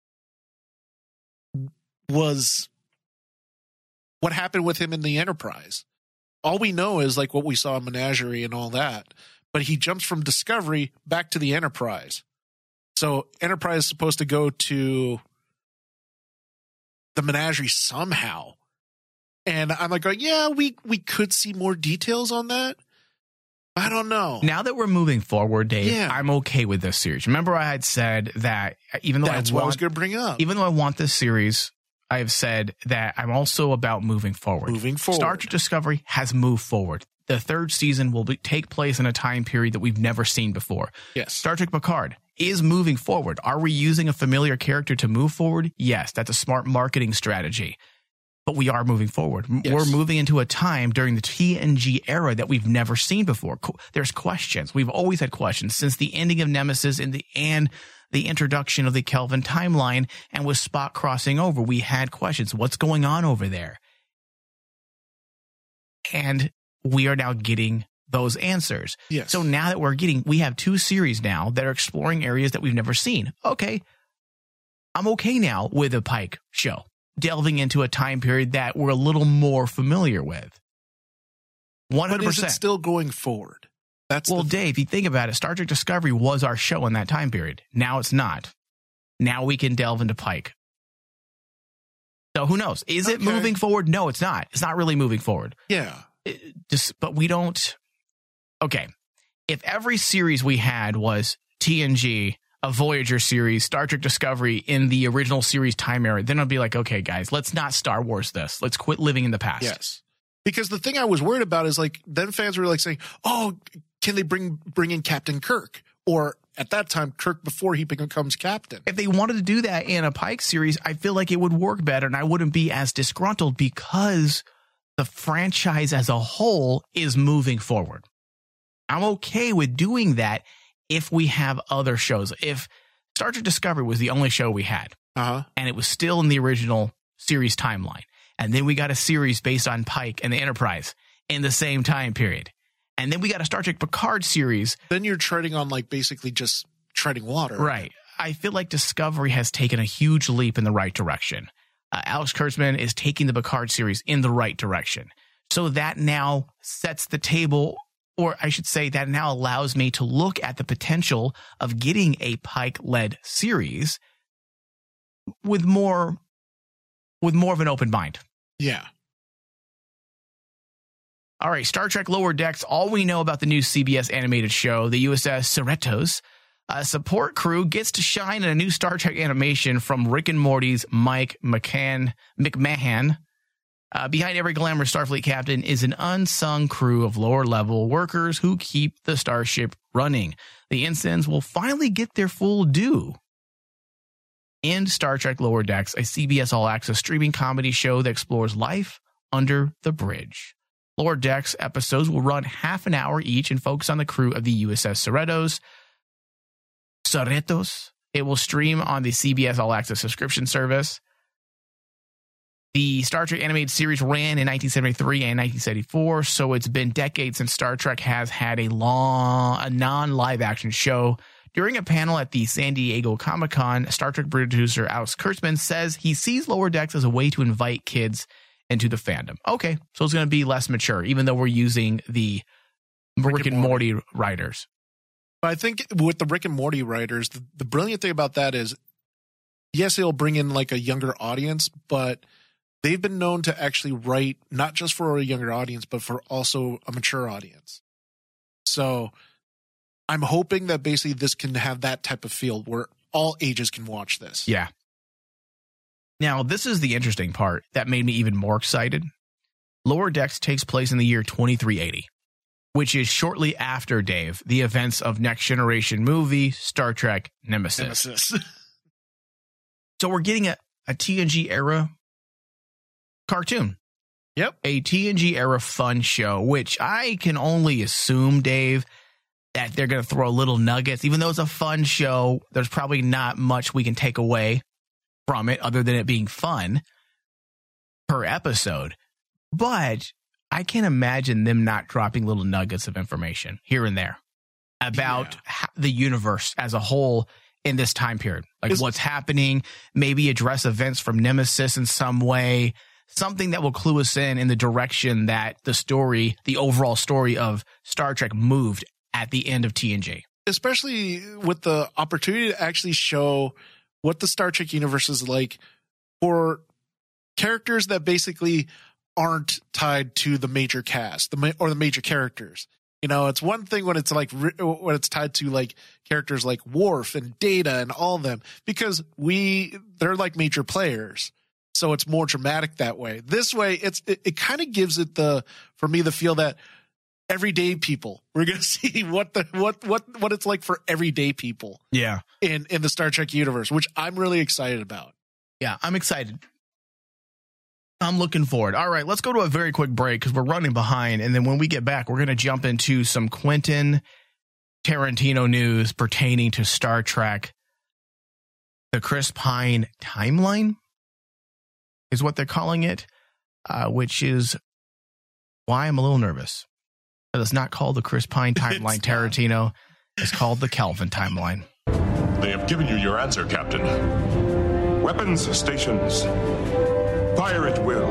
was what happened with him in the Enterprise. All we know is like what we saw in Menagerie and all that. But he jumps from Discovery back to the Enterprise. So Enterprise is supposed to go to the Menagerie somehow. And I'm like, going, yeah, we, we could see more details on that. I don't know. Now that we're moving forward, Dave, yeah. I'm okay with this series. Remember I had said that even though That's I, what want, I was going to bring up. Even though I want this series, I have said that I'm also about moving forward. Moving forward. Star Trek Discovery has moved forward. The third season will be, take place in a time period that we've never seen before. Yes. Star Trek Picard is moving forward. Are we using a familiar character to move forward? Yes, that's a smart marketing strategy. But we are moving forward. Yes. We're moving into a time during the T N G era that we've never seen before. There's questions. We've always had questions since the ending of Nemesis and the and the introduction of the Kelvin timeline, and with Spock crossing over, we had questions. What's going on over there? And we are now getting those answers. Yes. So now that we're getting, we have two series now that are exploring areas that we've never seen. Okay. I'm okay now with a Pike show, delving into a time period that we're a little more familiar with. one hundred percent. But is it still going forward? That's well, the- Dave, you think about it, Star Trek Discovery was our show in that time period. Now it's not. Now we can delve into Pike. So who knows? Is it Okay. moving forward? No, it's not. It's not really moving forward. Yeah. It just, but we don't. Okay. If every series we had was T N G, a Voyager series, Star Trek Discovery in the original series time era, then I'd be like, okay, guys, let's not Star Wars this. Let's quit living in the past. Yes. Because the thing I was worried about is like, then fans were like saying, oh, can they bring bring in Captain Kirk? Or at that time, Kirk before he becomes captain. If they wanted to do that in a Pike series, I feel like it would work better and I wouldn't be as disgruntled because the franchise as a whole is moving forward. I'm okay with doing that if we have other shows. If Star Trek Discovery was the only show we had, uh-huh. and it was still in the original series timeline, and then we got a series based on Pike and the Enterprise in the same time period, and then we got a Star Trek Picard series. Then you're treading on like basically just treading water. Right. I feel like Discovery has taken a huge leap in the right direction. Uh, Alex Kurtzman is taking the Picard series in the right direction. So that now sets the table, or I should say that now allows me to look at the potential of getting a Pike-led series with more, with more of an open mind. Yeah. All right, Star Trek Lower Decks. All we know about the new C B S animated show, the U S S Cerritos. A support crew gets to shine in a new Star Trek animation from Rick and Morty's Mike McCann, McMahon. Uh, behind every glamorous Starfleet captain is an unsung crew of lower-level workers who keep the starship running. The ensigns will finally get their full due in Star Trek Lower Decks, a C B S All Access streaming comedy show that explores life under the bridge. Lower Decks episodes will run half an hour each and focus on the crew of the U S S Cerritos. Cerritos. It will stream on the C B S All Access subscription service. The Star Trek animated series ran in nineteen seventy-three and nineteen seventy-four, so it's been decades since Star Trek has had a long, a non-live action show. During a panel at the San Diego Comic-Con, Star Trek producer Alex Kurtzman says he sees Lower Decks as a way to invite kids into the fandom. Okay, so it's going to be less mature, even though we're using the Rick, Rick and Morty. Morty writers. But I think with the Rick and Morty writers, the, the brilliant thing about that is, yes, it'll bring in like a younger audience, but they've been known to actually write not just for a younger audience, but for also a mature audience. So I'm hoping that basically this can have that type of feel where all ages can watch this. Yeah. Now, this is the interesting part that made me even more excited. Lower Decks takes place in the year twenty-three eighty, which is shortly after, Dave, the events of Next Generation movie Star Trek Nemesis. Nemesis. So we're getting a, a T N G era cartoon. Yep. A T N G era fun show, which I can only assume, Dave, that they're going to throw little nuggets. Even though it's a fun show, there's probably not much we can take away from it other than it being fun per episode. But I can't imagine them not dropping little nuggets of information here and there about yeah. the universe as a whole in this time period. Like it's, what's happening, maybe address events from Nemesis in some way, something that will clue us in in the direction that the story, the overall story of Star Trek moved at the end of T N G. Especially with the opportunity to actually show what the Star Trek universe is like for characters that basically aren't tied to the major cast the or the major characters. You know, it's one thing when it's like when it's tied to like characters like Worf and Data and all of them, because we they're like major players. So it's more dramatic that way. This way, it's it, it kind of gives it the for me the feel that everyday people, we're going to see what the what what what it's like for everyday people. Yeah. In in the Star Trek universe, which I'm really excited about. Yeah, I'm excited. I'm looking forward. All right, let's go to a very quick break because we're running behind. And then when we get back, we're going to jump into some Quentin Tarantino news pertaining to Star Trek. The Chris Pine timeline is what they're calling it, uh, which is why I'm a little nervous. It's not called the Chris Pine timeline, it's Tarantino. It's called the Kelvin timeline. They have given you your answer, Captain. Weapons stations. Fire at will.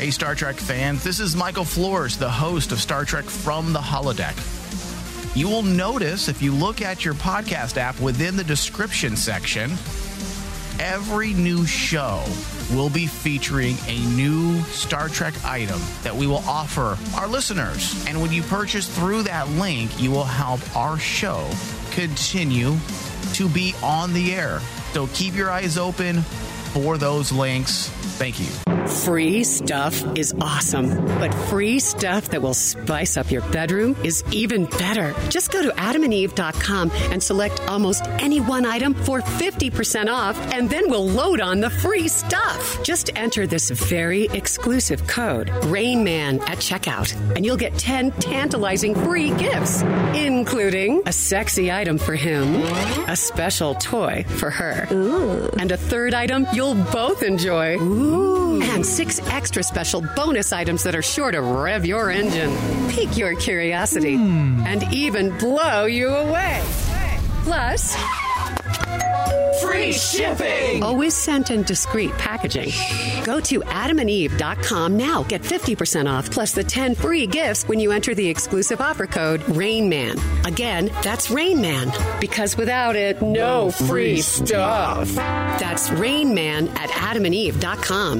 Hey, Star Trek fans, this is Michael Flores, the host of Star Trek From the Holodeck. You will notice if you look at your podcast app within the description section, every new show will be featuring a new Star Trek item that we will offer our listeners. And when you purchase through that link, you will help our show continue to be on the air. So keep your eyes open for those links. Thank you. Free stuff is awesome, but free stuff that will spice up your bedroom is even better. Just go to adam and eve dot com and select almost any one item for fifty percent off, and then we'll load on the free stuff. Just enter this very exclusive code, RAINMAN, at checkout, and you'll get ten tantalizing free gifts, including a sexy item for him, a special toy for her, Ooh. and a third item you'll both enjoy. Ooh. And six extra special bonus items that are sure to rev your engine, pique your curiosity, mm. and even blow you away. Plus, free shipping! Always sent in discreet packaging. Go to adam and eve dot com now. Get fifty percent off plus the ten free gifts when you enter the exclusive offer code RAINMAN. Again, that's RAINMAN. Because without it, no free stuff. That's RAINMAN at adam and eve dot com.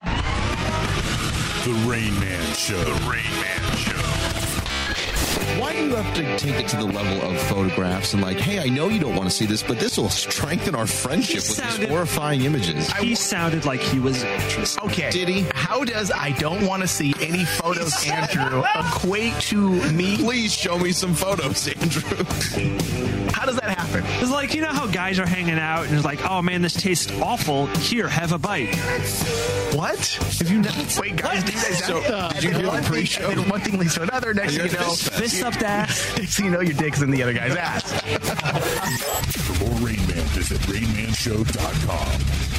The Rain Man Show. The Rain Man Show. Why do you have to take it to the level of photographs and like, hey, I know you don't want to see this, but this will strengthen our friendship with sounded, these horrifying images? He sounded like he was interested. Okay. Did he? How does I don't want to see any photos, Andrew, equate to me? Please show me some photos, Andrew. How does that happen? It's like, you know how guys are hanging out and it's like, oh man, this tastes awful. Here, have a bite. What? If you never wait, guys, do that. So, uh, did you hear the pre-show? And then one thing leads to another. Next thing you know, fist up the ass. Next thing you know, your dick's in the other guy's ass. For more Rain Man, visit rain man show dot com.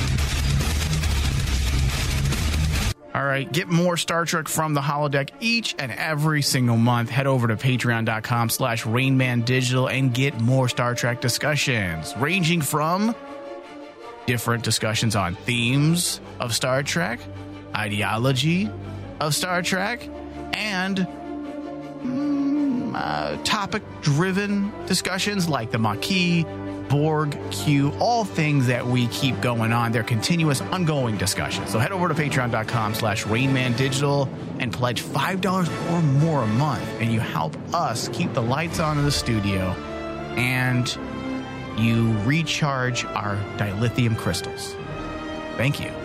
All right, get more Star Trek From the Holodeck each and every single month. Head over to patreon dot com slash rainman digital and get more Star Trek discussions, ranging from different discussions on themes of Star Trek, ideology of Star Trek, and mm, uh, topic-driven discussions like the Maquis, Borg, Q, all things that we keep going on. They're continuous, ongoing discussions. So head over to patreon dot com slash rainman digital and pledge five dollars or more a month, and you help us keep the lights on in the studio, and you recharge our dilithium crystals. Thank you.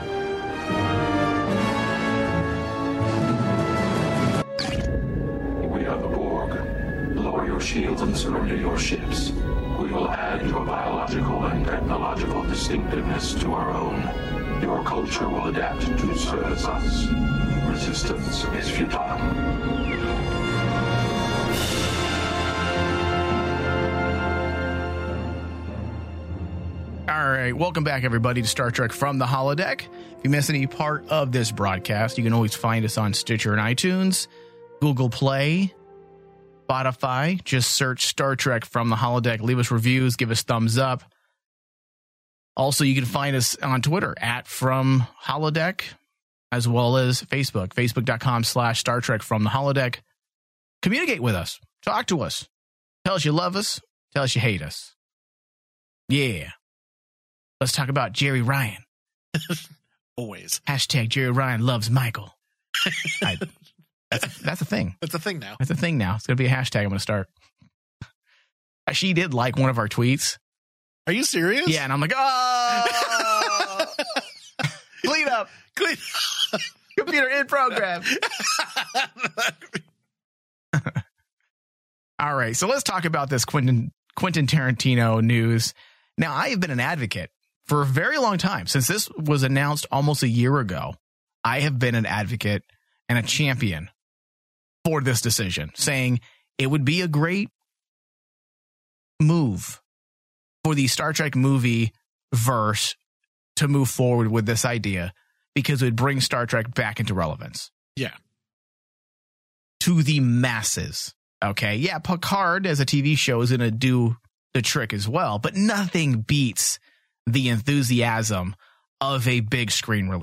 We are the Borg. Lower your shields and surrender your ships. We will add your biological and technological distinctiveness to our own. Your culture will adapt to service us. Resistance is futile. All right, welcome back, everybody, to Star Trek From the Holodeck. If you miss any part of this broadcast, you can always find us on Stitcher and iTunes, Google Play, Spotify. Just search Star Trek From the Holodeck. Leave us reviews, give us thumbs up. Also, you can find us on Twitter at From Holodeck, as well as Facebook, facebook dot com slash Star Trek From the Holodeck. Communicate with us. Talk to us. Tell us you love us. Tell us you hate us. Yeah. Let's talk about Jerry Ryan. Always. Hashtag Jerry Ryan loves Michael. I, that's, a, that's a thing. That's a thing now. That's a thing now. It's going to be a hashtag I'm going to start. She did like one of our tweets. Are you serious? Yeah, and I'm like, oh! Clean up. Clean up. Computer in program. All right, so let's talk about this Quentin, Quentin Tarantino news. Now, I have been an advocate for a very long time. Since this was announced almost a year ago, I have been an advocate and a champion for this decision, saying it would be a great move for the Star Trek movie verse to move forward with this idea, because it would bring Star Trek back into relevance. Yeah. To the masses. Okay. Yeah. Picard as a T V show is going to do the trick as well, but nothing beats the enthusiasm of a big screen release.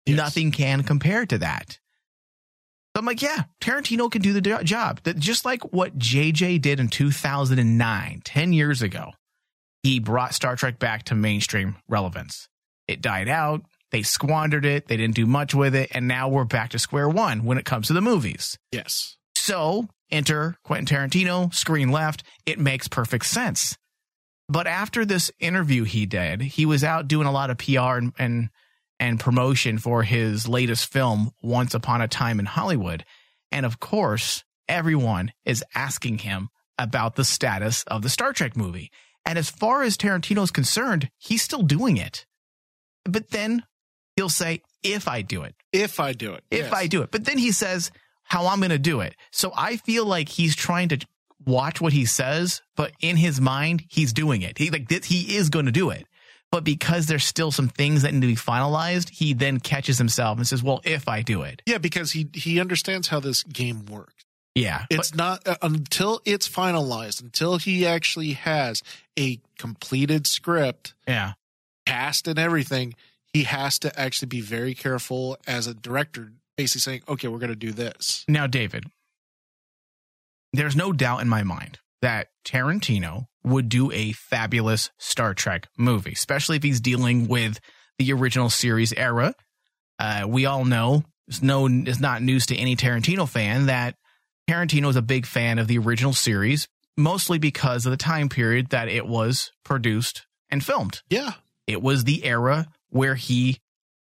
Yes. Nothing can compare to that. So I'm like, yeah, Tarantino can do the do- job. That just like what J J did in two thousand nine, ten years ago, he brought Star Trek back to mainstream relevance. It died out. They squandered it. They didn't do much with it. And now we're back to square one when it comes to the movies. Yes. So enter Quentin Tarantino, screen left. It makes perfect sense. But after this interview he did, he was out doing a lot of P R and, and and promotion for his latest film, Once Upon a Time in Hollywood. And of course, everyone is asking him about the status of the Star Trek movie. And as far as Tarantino's concerned, he's still doing it. But then he'll say, if I do it. If I do it. If yes. I do it. But then he says how I'm going to do it. So I feel like he's trying to watch what he says, but in his mind, he's doing it. He like this, he is going to do it. But because there's still some things that need to be finalized, he then catches himself and says, well, if I do it. Yeah, because he, he understands how this game works. Yeah. It's but, not uh, until it's finalized, until he actually has a completed script, yeah, cast and everything, he has to actually be very careful as a director, basically saying, okay, we're going to do this. Now, David, there's no doubt in my mind that Tarantino would do a fabulous Star Trek movie, especially if he's dealing with the original series era. Uh, we all know, it's, no, it's not news to any Tarantino fan that Tarantino is a big fan of the original series, mostly because of the time period that it was produced and filmed. Yeah. It was the era where he,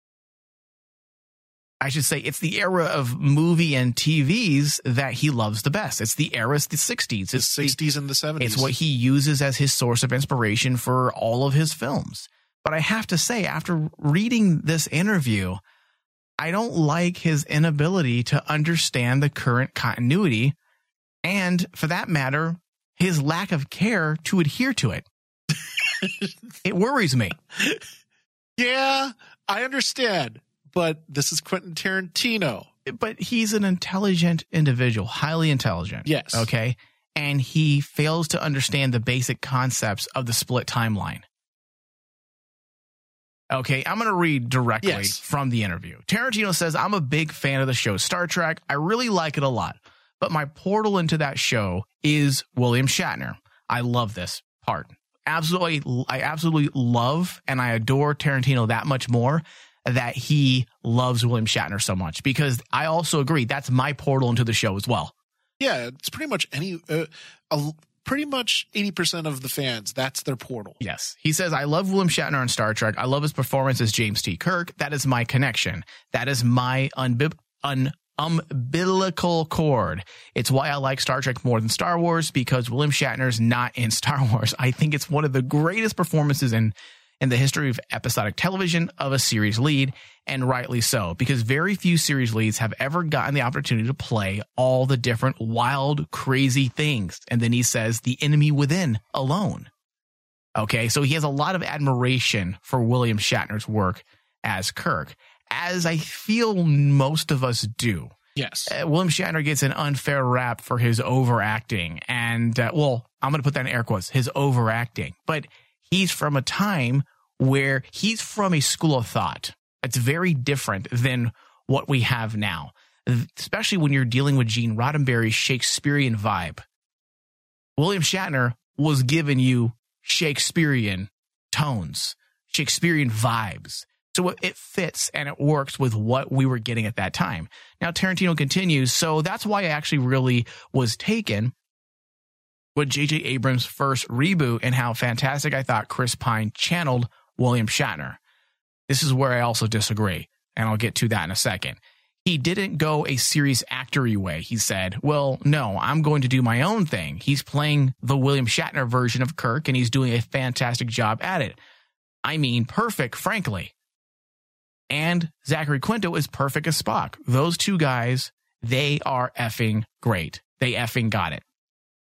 I should say, it's the era of movie and T Vs that he loves the best. It's the era, it's the sixties. It's the sixties and the seventies. It's what he uses as his source of inspiration for all of his films. But I have to say, after reading this interview, I don't like his inability to understand the current continuity and, for that matter, his lack of care to adhere to it. It worries me. Yeah, I understand. But this is Quentin Tarantino. But he's an intelligent individual, highly intelligent. Yes. Okay. And he fails to understand the basic concepts of the split timeline. Okay, I'm going to read directly yes. from the interview. Tarantino says, I'm a big fan of the show Star Trek. I really like it a lot. But my portal into that show is William Shatner. I love this part. Absolutely. I absolutely love and I adore Tarantino that much more that he loves William Shatner so much, because I also agree that's my portal into the show as well. Yeah, it's pretty much any, uh, a, pretty much eighty percent of the fans, that's their portal. Yes. He says, I love William Shatner on Star Trek. I love his performance as James T. Kirk. That is my connection. That is my unbib- un- umbilical cord. It's why I like Star Trek more than Star Wars, because William Shatner's not in Star Wars. I think it's one of the greatest performances in in the history of episodic television of a series lead, and rightly so, because very few series leads have ever gotten the opportunity to play all the different wild, crazy things. And then he says the enemy within alone. Okay, so he has a lot of admiration for William Shatner's work as Kirk, as I feel most of us do. Yes. Uh, William Shatner gets an unfair rap for his overacting, and, uh, well, I'm going to put that in air quotes, his overacting. But he's from a time where he's from a school of thought. It's very different than what we have now, especially when you're dealing with Gene Roddenberry's Shakespearean vibe. William Shatner was giving you Shakespearean tones, Shakespearean vibes. So it fits and it works with what we were getting at that time. Now, Tarantino continues. So that's why I actually really was taken with J J Abrams' first reboot and how fantastic I thought Chris Pine channeled William Shatner. This is where I also disagree, and I'll get to that in a second. He didn't go a serious actory way. He said, well, no, I'm going to do my own thing. He's playing the William Shatner version of Kirk, and he's doing a fantastic job at it. I mean, perfect, frankly. And Zachary Quinto is perfect as Spock. Those two guys, they are effing great. They effing got it.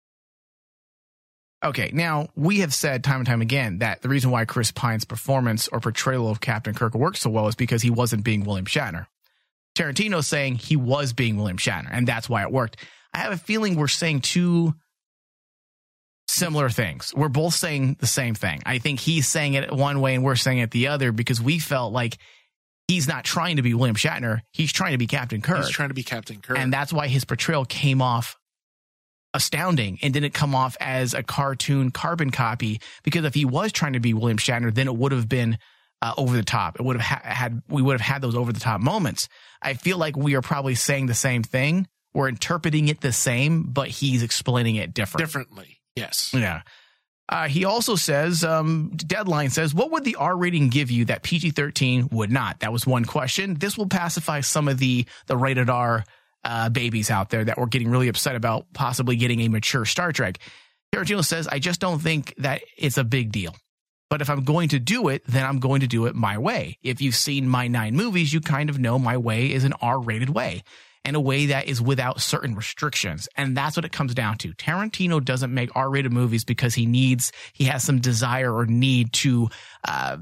Okay, now, we have said time and time again that the reason why Chris Pine's performance or portrayal of Captain Kirk worked so well is because he wasn't being William Shatner. Tarantino's saying he was being William Shatner, and that's why it worked. I have a feeling we're saying two similar things. We're both saying the same thing. I think he's saying it one way and we're saying it the other because we felt like he's not trying to be William Shatner. He's trying to be Captain Kirk. He's trying to be Captain Kirk. And that's why his portrayal came off astounding and didn't come off as a cartoon carbon copy, because if he was trying to be William Shatner, then it would have been uh, over the top. It would have ha- had, we would have had those over the top moments. I feel like we are probably saying the same thing. We're interpreting it the same, but he's explaining it different. differently. Yes. Yeah. Uh, he also says, um, Deadline says, what would the R rating give you that P G thirteen would not? That was one question. This will pacify some of the, the rated R uh, babies out there that were getting really upset about possibly getting a mature Star Trek. Tarantino says, I just don't think that it's a big deal. But if I'm going to do it, then I'm going to do it my way. If you've seen my nine movies, you kind of know my way is an R-rated way, and a way that is without certain restrictions. And that's what it comes down to. Tarantino doesn't make R-rated movies because he needs, he has some desire or need to uh,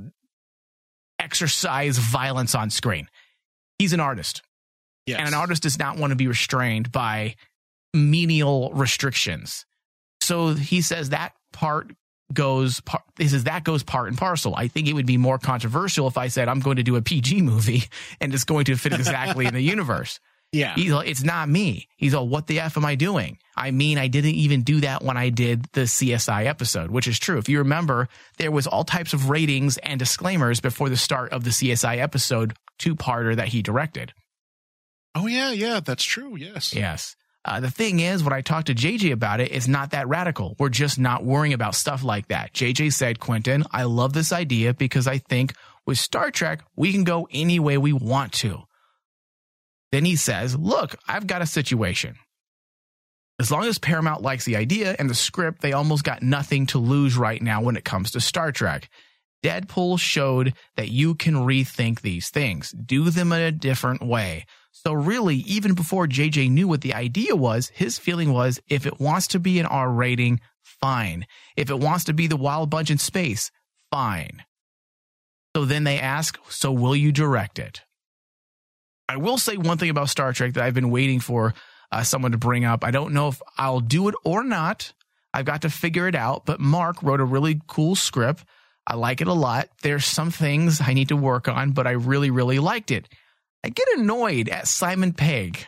exercise violence on screen. He's an artist. Yes. And an artist does not want to be restrained by menial restrictions. So he says that part goes, part, he says that goes part and parcel. I think it would be more controversial if I said I'm going to do a P G movie and it's going to fit exactly in the universe. Yeah. He's like, it's not me. He's all, what the F am I doing? I mean, I didn't even do that when I did the C S I episode, which is true. If you remember, there was all types of ratings and disclaimers before the start of the C S I episode two-parter that he directed. Oh, yeah, yeah, that's true. Yes. Yes. Uh, the thing is, when I talked to J J about it, it's not that radical. We're just not worrying about stuff like that. J J said, Quentin, I love this idea because I think with Star Trek, we can go any way we want to. Then he says, look, I've got a situation. As long as Paramount likes the idea and the script, they almost got nothing to lose right now when it comes to Star Trek. Deadpool showed that you can rethink these things, do them in a different way. So really, even before J J knew what the idea was, his feeling was, if it wants to be an R rating, fine. If it wants to be the Wild Bunch in space, fine. So then they ask, so will you direct it? I will say one thing about Star Trek that I've been waiting for uh, someone to bring up. I don't know if I'll do it or not. I've got to figure it out. But Mark wrote a really cool script. I like it a lot. There's some things I need to work on, but I really, really liked it. I get annoyed at Simon Pegg.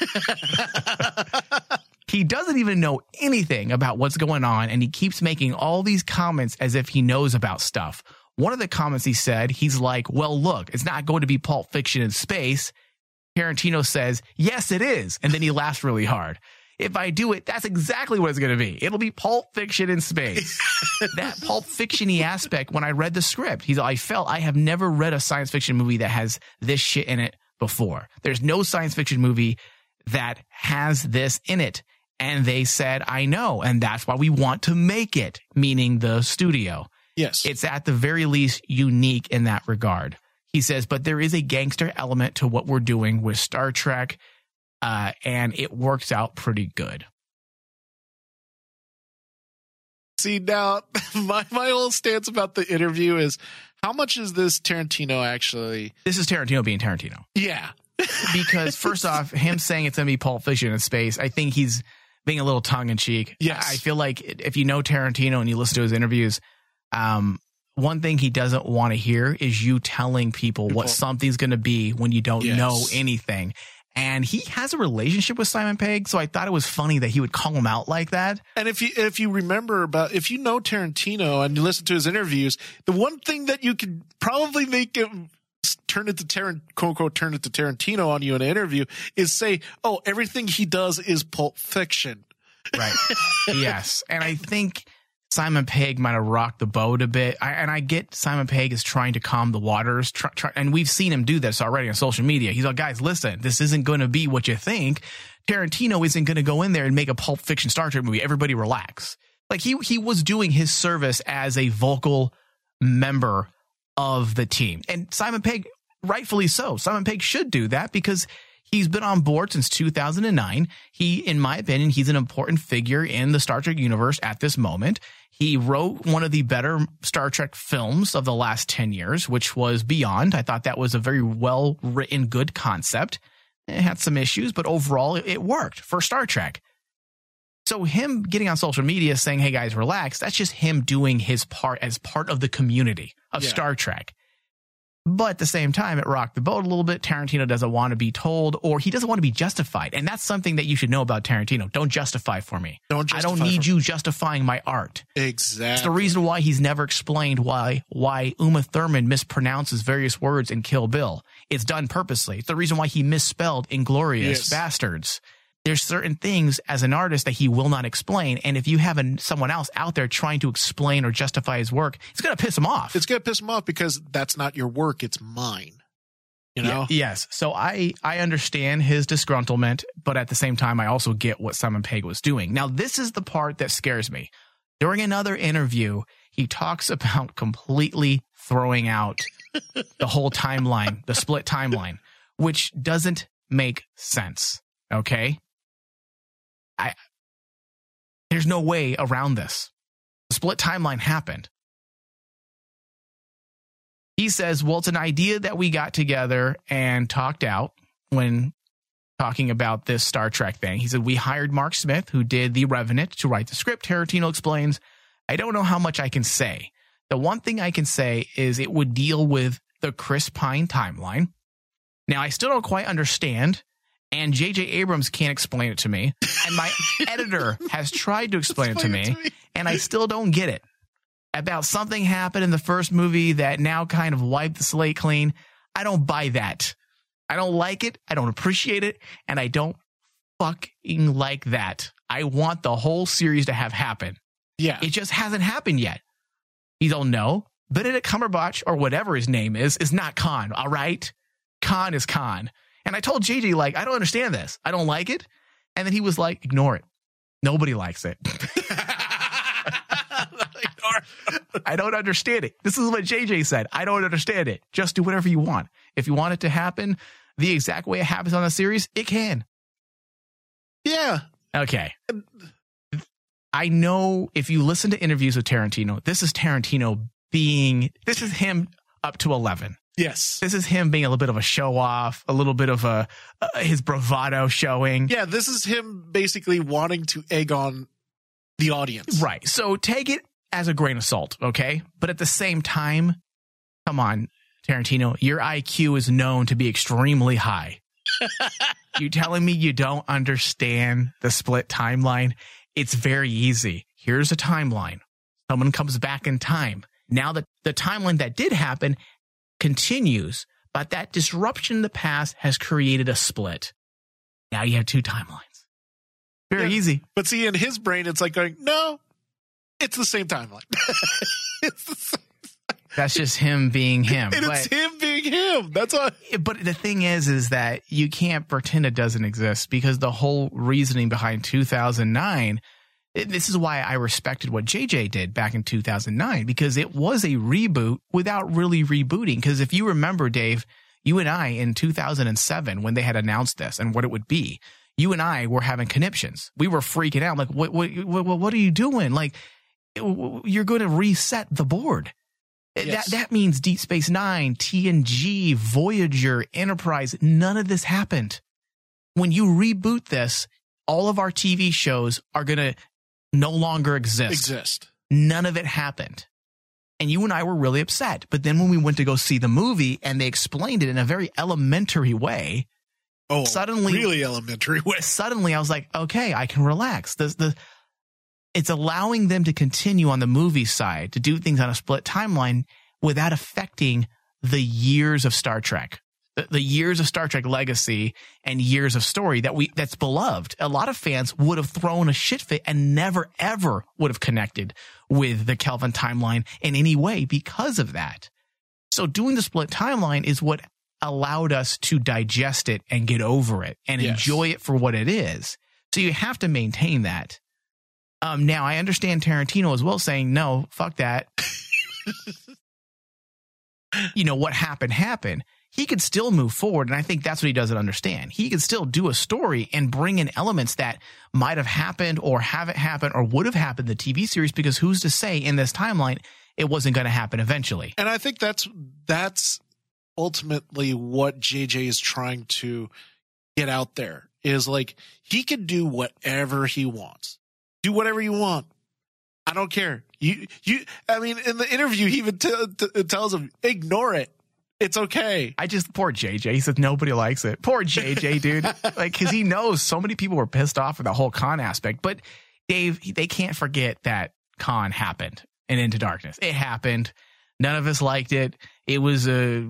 He doesn't even know anything about what's going on, and he keeps making all these comments as if he knows about stuff. One of the comments he said, he's like, well, look, it's not going to be Pulp Fiction in space. Tarantino says, yes, it is. And then he laughs really hard. If I do it, that's exactly what it's going to be. It'll be Pulp Fiction in space. That Pulp Fiction-y aspect, when I read the script, he's, I felt I have never read a science fiction movie that has this shit in it before. There's no science fiction movie that has this in it. And they said, I know. And that's why we want to make it, meaning the studio. Yes. It's at the very least unique in that regard. He says, but there is a gangster element to what we're doing with Star Trek, uh, and it works out pretty good. See, now, my, my whole stance about the interview is, how much is this Tarantino actually? This is Tarantino being Tarantino. Yeah. Because first off, him saying it's going to be Pulp Fiction in space, I think he's being a little tongue-in-cheek. Yes. I feel like if you know Tarantino and you listen to his interviews, um, one thing he doesn't want to hear is you telling people, people. what something's going to be when you don't yes. know anything. And he has a relationship with Simon Pegg, so I thought it was funny that he would call him out like that. And if you if you remember about if you know Tarantino and you listen to his interviews, the one thing that you could probably make him turn it to Tarant, quote unquote, turn it to Tarantino on you in an interview is say, oh, everything he does is Pulp Fiction. Right. Yes. And I think Simon Pegg might have rocked the boat a bit. I, and I get Simon Pegg is trying to calm the waters. Try, try, and we've seen him do this already on social media. He's like, guys, listen, this isn't going to be what you think. Tarantino isn't going to go in there and make a Pulp Fiction Star Trek movie. Everybody relax. Like he, he was doing his service as a vocal member of the team. And Simon Pegg, rightfully so. Simon Pegg should do that because he's been on board since two thousand nine. He, in my opinion, he's an important figure in the Star Trek universe at this moment. He wrote one of the better Star Trek films of the last ten years, which was Beyond. I thought that was a very well written, good concept. It had some issues, but overall it worked for Star Trek. So him getting on social media saying, hey guys, relax, that's just him doing his part as part of the community of yeah. Star Trek. But at the same time, it rocked the boat a little bit. Tarantino doesn't want to be told, or he doesn't want to be justified. And that's something that you should know about Tarantino. Don't justify for me. Don't I don't need you justifying my art. Exactly. It's the reason why he's never explained why why Uma Thurman mispronounces various words in Kill Bill. It's done purposely. It's the reason why he misspelled Inglourious Yes. Bastards. There's certain things as an artist that he will not explain. And if you have an, someone else out there trying to explain or justify his work, it's going to piss him off. It's going to piss him off because that's not your work. It's mine. You know? Yeah, yes. So I, I understand his disgruntlement, but at the same time, I also get what Simon Pegg was doing. Now, this is the part that scares me. During another interview, he talks about completely throwing out the whole timeline, the split timeline, which doesn't make sense. Okay? I, there's no way around this. The split timeline happened. He says, well, it's an idea that we got together and talked out when talking about this Star Trek thing. He said, we hired Mark Smith, who did The Revenant, to write the script. Tarantino explains, I don't know how much I can say. The one thing I can say is it would deal with the Chris Pine timeline. Now, I still don't quite understand. And J J Abrams can't explain it to me. And my editor has tried to explain, explain it, to, it me, to me, and I still don't get it. About something happened in the first movie that now kind of wiped the slate clean. I don't buy that. I don't like it. I don't appreciate it. And I don't fucking like that. I want the whole series to have happened. Yeah. It just hasn't happened yet. You don't know. Benedict Cumberbatch, or whatever his name is, is not Khan, all right? Khan is Khan. And I told J J, like, I don't understand this. I don't like it. And then he was like, ignore it. Nobody likes it. I don't understand it. This is what J J said. I don't understand it. Just do whatever you want. If you want it to happen the exact way it happens on the series, it can. Yeah. Okay. I know if you listen to interviews with Tarantino, this is Tarantino being, this is him up to eleven. Yes. This is him being a little bit of a show off, a little bit of a uh, his bravado showing. Yeah, this is him basically wanting to egg on the audience. Right. So take it as a grain of salt, okay? But at the same time, come on, Tarantino, your I Q is known to be extremely high. You telling me you don't understand the split timeline? It's very easy. Here's a timeline. Someone comes back in time. Now that the timeline that did happen continues, but that disruption in the past has created a split. Now you have two timelines. Very yeah, easy. But see, in his brain, it's like going, no, it's the same timeline. It's the same. That's just him being him. And but, it's him being him. That's all. But the thing is, is that you can't pretend it doesn't exist, because the whole reasoning behind two thousand nine, this is why I respected what J J did back in two thousand nine, because it was a reboot without really rebooting. Because if you remember, Dave, you and I in two thousand seven, when they had announced this and what it would be, you and I were having conniptions. We were freaking out. Like, what, what, what, what are you doing? Like, you're going to reset the board. Yes. That, that means Deep Space Nine, T N G, Voyager, Enterprise. None of this happened. When you reboot this, all of our T V shows are going to no longer exist. Exist. None of it happened. And you and I were really upset. But then when we went to go see the movie and they explained it in a very elementary way. Oh, suddenly, really elementary way. Suddenly I was like, okay, I can relax. The, the, it's allowing them to continue on the movie side to do things on a split timeline without affecting the years of Star Trek. The, the years of Star Trek legacy and years of story that we that's beloved. A lot of fans would have thrown a shit fit and never, ever would have connected with the Kelvin timeline in any way because of that. So doing the split timeline is what allowed us to digest it and get over it and yes. enjoy it for what it is. So you have to maintain that. Um, now, I understand Tarantino as well saying, no, fuck that. You know, what happened, happened. He could still move forward, and I think that's what he doesn't understand. He could still do a story and bring in elements that might have happened or haven't happened or would have happened in the T V series, because who's to say in this timeline it wasn't going to happen eventually? And I think that's that's ultimately what J J is trying to get out there, is like, he can do whatever he wants. Do whatever you want. I don't care. You, you. I mean, in the interview, he even t- t- tells him, ignore it. It's okay. I just, poor J J. He says nobody likes it. Poor J J, dude. Like, because he knows so many people were pissed off with the whole Khan aspect. But Dave, they can't forget that Khan happened in Into Darkness. It happened. None of us liked it. It was a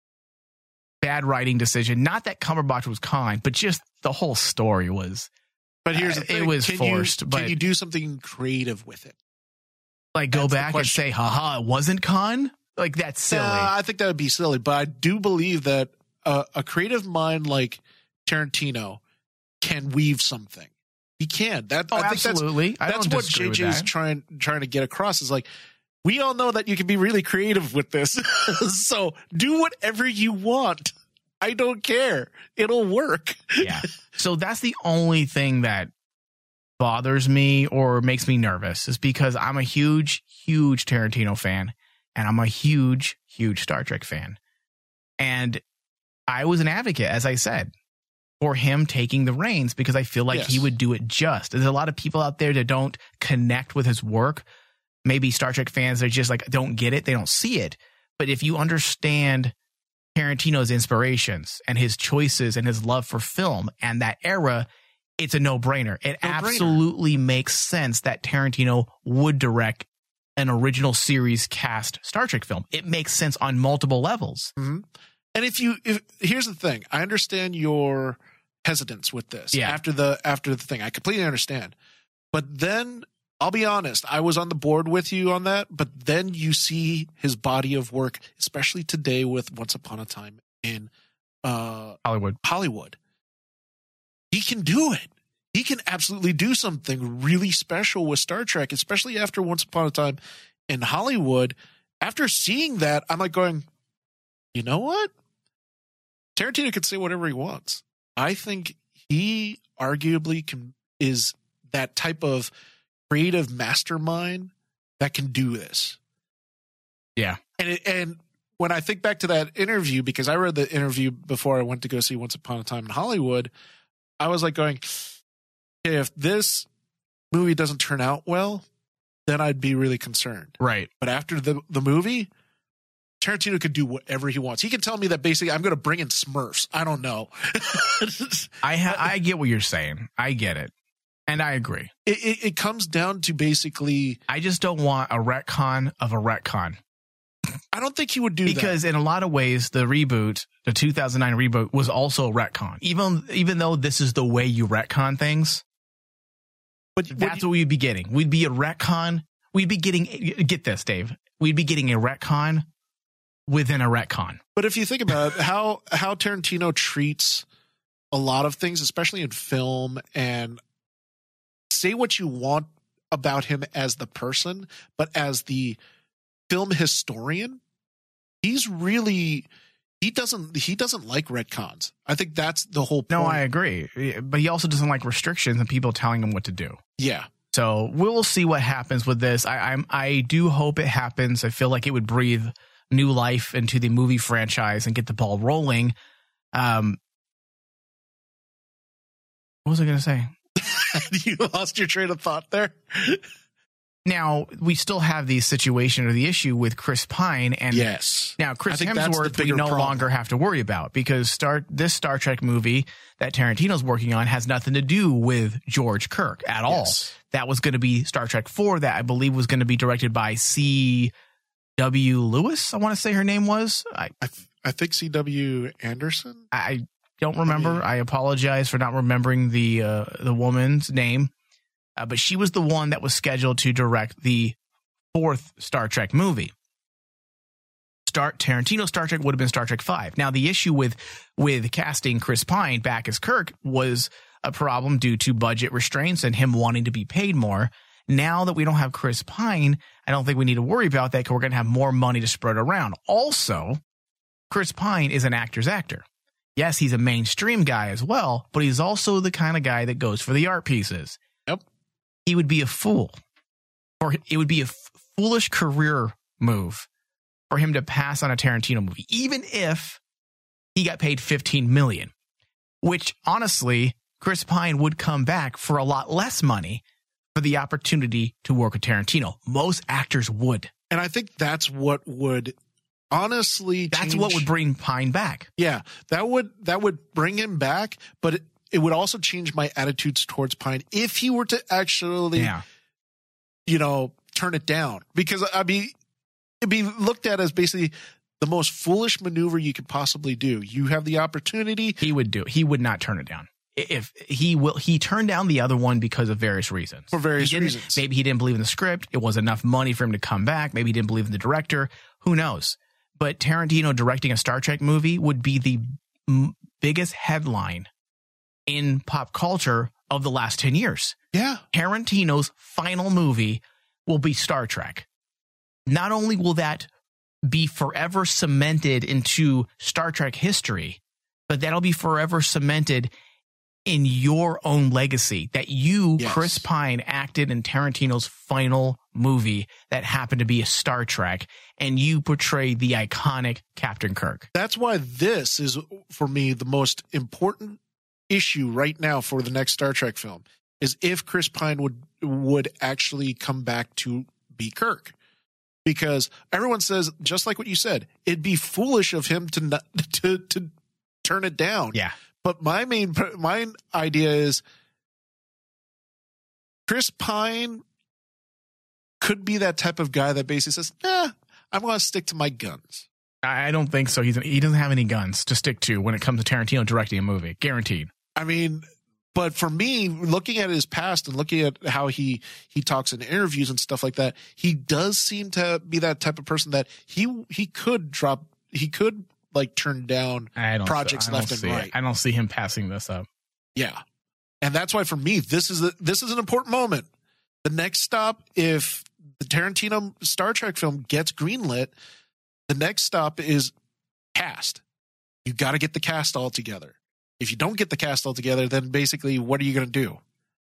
bad writing decision. Not that Cumberbatch was Khan, but just the whole story was. But here's the uh, thing. It was can forced. You, but can you do something creative with it? Like go That's back and say, haha, it wasn't Khan? Like, that's silly. Uh, I think that would be silly, but I do believe that uh, a creative mind like Tarantino can weave something. He can. That oh, I think absolutely. That's, that's I don't what disagree J J with is that. trying trying to get across. Is like, we all know that you can be really creative with this, so do whatever you want. I don't care. It'll work. Yeah. So that's the only thing that bothers me or makes me nervous, is because I'm a huge, huge Tarantino fan. And I'm a huge, huge Star Trek fan. And I was an advocate, as I said, for him taking the reins, because I feel like Yes. he would do it just. There's a lot of people out there that don't connect with his work. Maybe Star Trek fans are just like, don't get it. They don't see it. But if you understand Tarantino's inspirations and his choices and his love for film and that era, it's a no-brainer. It No-brainer. absolutely makes sense that Tarantino would direct an original series cast Star Trek film. It makes sense on multiple levels. Mm-hmm. And if you, if here's the thing, I understand your hesitance with this. Yeah. After the after the thing, I completely understand. But then I'll be honest, I was on the board with you on that. But then you see his body of work, especially today with Once Upon a Time in uh, Hollywood. Hollywood. He can do it. He can absolutely do something really special with Star Trek, especially after Once Upon a Time in Hollywood. After seeing that, I'm like going, you know what? Tarantino can say whatever he wants. I think he arguably can is that type of creative mastermind that can do this. Yeah. And it, and when I think back to that interview, because I read the interview before I went to go see Once Upon a Time in Hollywood, I was like going, okay, if this movie doesn't turn out well, then I'd be really concerned. Right. But after the, the movie, Tarantino could do whatever he wants. He can tell me that basically I'm going to bring in Smurfs. I don't know. I ha- I get what you're saying. I get it. And I agree. It, it, it comes down to basically, I just don't want a retcon of a retcon. I don't think he would do because that. in a lot of ways, the reboot, the two thousand nine reboot, was also a retcon. Even even though this is the way you retcon things, but that's what we'd be getting. We'd be a retcon. We'd be getting, get this, Dave. We'd be getting a retcon within a retcon. But if you think about it, how how Tarantino treats a lot of things, especially in film, and say what you want about him as the person, but as the film historian, he's really he doesn't he doesn't like retcons. I think that's the whole point. No, I agree. But he also doesn't like restrictions and people telling him what to do. Yeah. So we'll see what happens with this. I I'm, I do hope it happens. I feel like it would breathe new life into the movie franchise and get the ball rolling. Um, what was I going to say? You lost your train of thought there. Now, we still have the situation or the issue with Chris Pine. And yes. Now, Chris I think that's the Hemsworth, we bigger no problem. longer have to worry about, because Star this Star Trek movie that Tarantino's working on has nothing to do with George Kirk at all. Yes. That was going to be Star Trek four, that I believe was going to be directed by C W Lewis, I want to say her name was. I I, th- I think C W Anderson. I don't remember. I, mean, I apologize for not remembering the uh, the woman's name. Uh, but she was the one that was scheduled to direct the fourth Star Trek movie. Start Tarantino Star Trek would have been Star Trek five. Now, the issue with with casting Chris Pine back as Kirk was a problem due to budget restraints and him wanting to be paid more. Now that we don't have Chris Pine, I don't think we need to worry about that, because we're going to have more money to spread around. Also, Chris Pine is an actor's actor. Yes, he's a mainstream guy as well, but he's also the kind of guy that goes for the art pieces. Yep. He would be a fool, or it would be a f- foolish career move for him to pass on a Tarantino movie, even if he got paid fifteen million dollars, which honestly, Chris Pine would come back for a lot less money for the opportunity to work with Tarantino. Most actors would. And I think that's what would honestly That's change, what would bring Pine back. Yeah, that would that would bring him back, but it, it would also change my attitudes towards Pine if he were to actually, Yeah. you know, turn it down. Because I mean, it'd be looked at as basically the most foolish maneuver you could possibly do. You have the opportunity. He would do. He would not turn it down. If he will, he turned down the other one because of various reasons. For various He didn't- reasons. Maybe he didn't believe in the script. It was enough money for him to come back. Maybe he didn't believe in the director. Who knows? But Tarantino directing a Star Trek movie would be the m- biggest headline in pop culture of the last ten years. Yeah. Tarantino's final movie will be Star Trek. Not only will that be forever cemented into Star Trek history, but that'll be forever cemented in your own legacy that you, Yes. Chris Pine, acted in Tarantino's final movie that happened to be a Star Trek, and you portrayed the iconic Captain Kirk. That's why this is, for me, the most important issue right now for the next Star Trek film is if Chris Pine would would actually come back to be Kirk. Because everyone says, just like what you said, it'd be foolish of him to not, to to turn it down. Yeah. But my main my idea is Chris Pine could be that type of guy that basically says, "Nah, I'm going to stick to my guns." I don't think so. He's he doesn't have any guns to stick to when it comes to Tarantino directing a movie. Guaranteed. I mean, but for me, looking at his past and looking at how he he talks in interviews and stuff like that, he does seem to be that type of person that he he could drop, he could like turn down I don't projects I don't left and see it. right. I don't see him passing this up. Yeah, and that's why for me, this is a, this is an important moment. The next stop, if the Tarantino Star Trek film gets greenlit, the next stop is cast. You got to get the cast all together. If you don't get the cast all together, then basically, what are you going to do?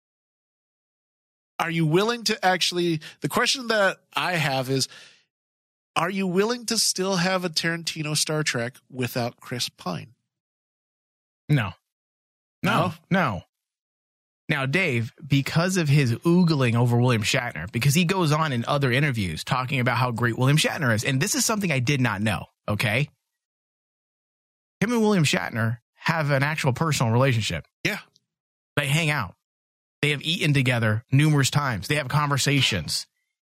Are you willing to actually, the question that I have is, are you willing to still have a Tarantino Star Trek without Chris Pine? No. No. No. Now, Dave, because of his oogling over William Shatner, because he goes on in other interviews talking about how great William Shatner is, and this is something I did not know, okay? Him and William Shatner have an actual personal relationship. Yeah. They hang out. They have eaten together numerous times. They have conversations.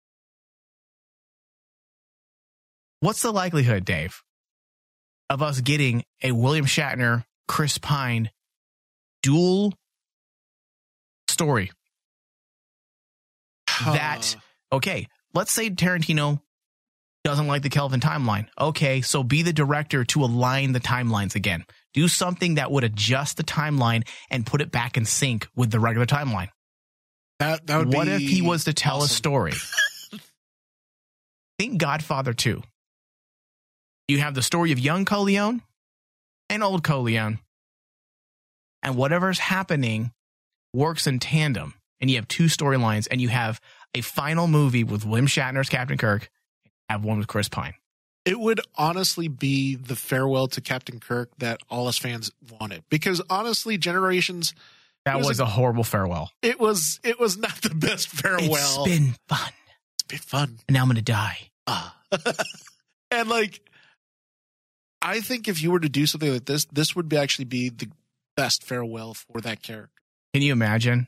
What's the likelihood, Dave, of us getting a William Shatner, Chris Pine dual story? That, okay, let's say Tarantino doesn't like the Kelvin timeline. Okay, so be the director to align the timelines again. Do something that would adjust the timeline and put it back in sync with the regular timeline. That, that would what be if he was to tell awesome. a story? Think Godfather two. You have the story of young Corleone and old Corleone. And whatever's happening works in tandem. And you have two storylines, and you have a final movie with William Shatner as Captain Kirk, and have one with Chris Pine. It would honestly be the farewell to Captain Kirk that all us fans wanted. Because honestly, generations... That was, was a, a horrible farewell. It was It was not the best farewell. It's been fun. It's been fun. And now I'm going to die. Ah. And like, I think if you were to do something like this, this would be actually be the best farewell for that character. Can you imagine?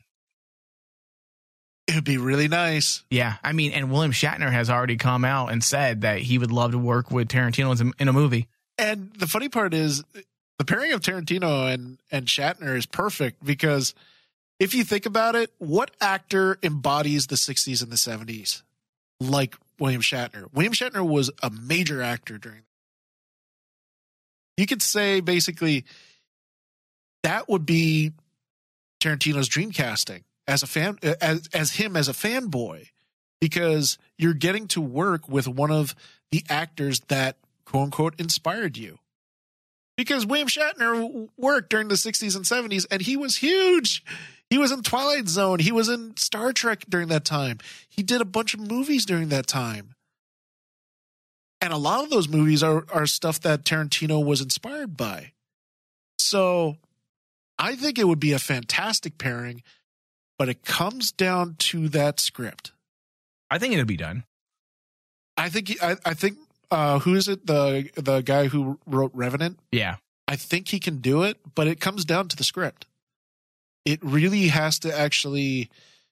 It would be really nice. Yeah. I mean, and William Shatner has already come out and said that he would love to work with Tarantino in a movie. And the funny part is the pairing of Tarantino and, and Shatner is perfect because if you think about it, what actor embodies the sixties and the seventies like William Shatner? William Shatner was a major actor during. You could say basically that would be Tarantino's dream casting as a fan, as, as him as a fanboy, because you're getting to work with one of the actors that quote unquote inspired you. Because William Shatner worked during the sixties and seventies and he was huge. He was in Twilight Zone. He was in Star Trek during that time. He did a bunch of movies during that time. And a lot of those movies are, are stuff that Tarantino was inspired by. So I think it would be a fantastic pairing, but it comes down to that script. I think it'll be done. I think I, I think uh, who is it? The the guy who wrote Revenant? Yeah. I think he can do it, but it comes down to the script. It really has to actually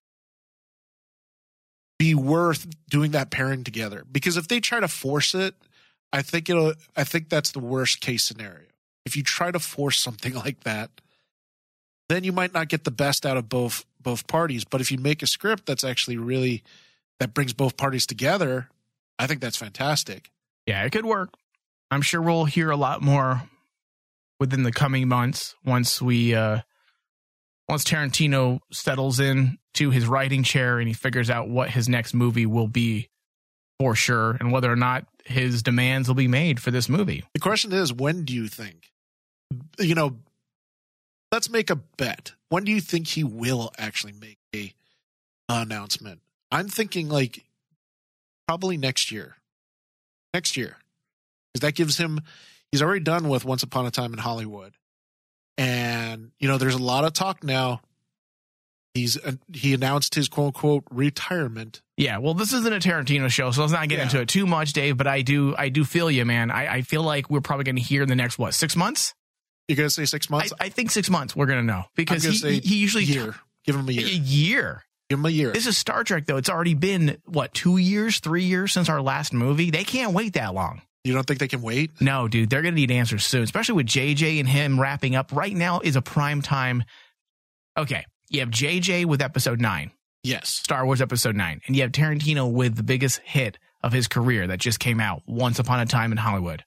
be worth doing that pairing together. Because if they try to force it, I think it'll I think that's the worst case scenario. If you try to force something like that, then you might not get the best out of both both parties. But if you make a script that's actually really that brings both parties together, I think that's fantastic. Yeah, it could work. I'm sure we'll hear a lot more within the coming months once we uh, once Tarantino settles in to his writing chair and he figures out what his next movie will be for sure, and whether or not his demands will be made for this movie. The question is, when do you think? You know, let's make a bet. When do you think he will actually make a announcement? I'm thinking like probably next year. Next year. Because that gives him, he's already done with Once Upon a Time in Hollywood. And, you know, there's a lot of talk now. He's uh, he announced his quote unquote retirement. Yeah, well, this isn't a Tarantino show, so let's not get Yeah. into it too much, Dave. But I do, I do feel you, man. I, I feel like we're probably going to hear in the next what six months. You're gonna say six months? I, I think six months. We're going to know because I'm he, gonna say he usually year. Give him a year. A year. Give him a year. This is Star Trek, though. It's already been what two years, three years since our last movie. They can't wait that long. You don't think they can wait? No, dude. They're going to need answers soon, especially with J J and him wrapping up. Right now is a prime time. Okay, you have J J with episode nine. Yes. Star Wars episode nine. And you have Tarantino with the biggest hit of his career that just came out, Once Upon a Time in Hollywood.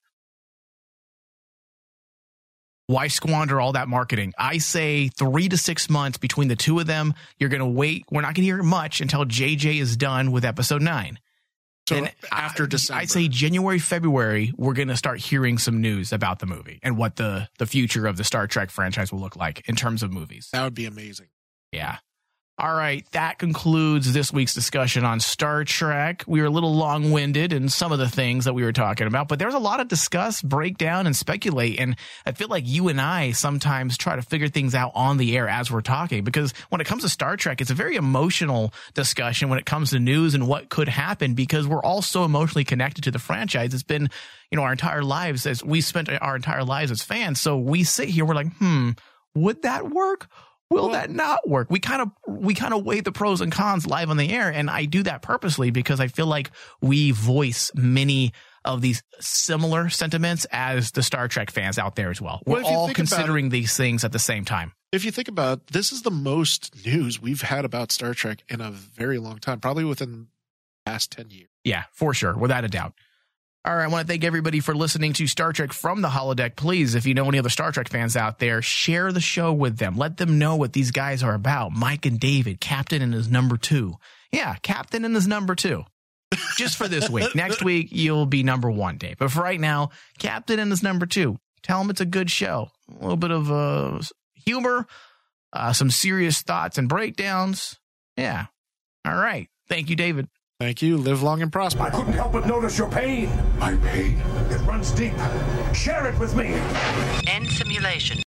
Why squander all that marketing? I say three to six months between the two of them. You're going to wait. We're not going to hear much until J J is done with episode nine. So And after I, December. I'd say January, February, we're going to start hearing some news about the movie and what the, the future of the Star Trek franchise will look like in terms of movies. That would be amazing. Yeah. All right, that concludes this week's discussion on Star Trek. We were a little long-winded in some of the things that we were talking about, but there's a lot to discuss, break down, and speculate. And I feel like you and I sometimes try to figure things out on the air as we're talking, because when it comes to Star Trek, it's a very emotional discussion when it comes to news and what could happen, because we're all so emotionally connected to the franchise. It's been, you know, our entire lives as we spent our entire lives as fans. So we sit here, we're like, hmm, would that work? Will that not work? We kind of we kind of weigh the pros and cons live on the air, and I do that purposely because I feel like we voice many of these similar sentiments as the Star Trek fans out there as well. We're Well, if you all think about considering it- these things at the same time. If you think about it, this is the most news we've had about Star Trek in a very long time, probably within the past ten years. Yeah, for sure, without a doubt. All right, I want to thank everybody for listening to Star Trek from the Holodeck. Please, if you know any other Star Trek fans out there, share the show with them. Let them know what these guys are about. Mike and David, Captain and his number two. Yeah, Captain and his number two. Just for this week. Next week, you'll be number one, Dave. But for right now, Captain and his number two. Tell them it's a good show. A little bit of uh, humor, uh, some serious thoughts and breakdowns. Yeah. All right. Thank you, David. Thank you. Live long and prosper. I couldn't help but notice your pain. My pain? It runs deep. Share it with me. End simulation.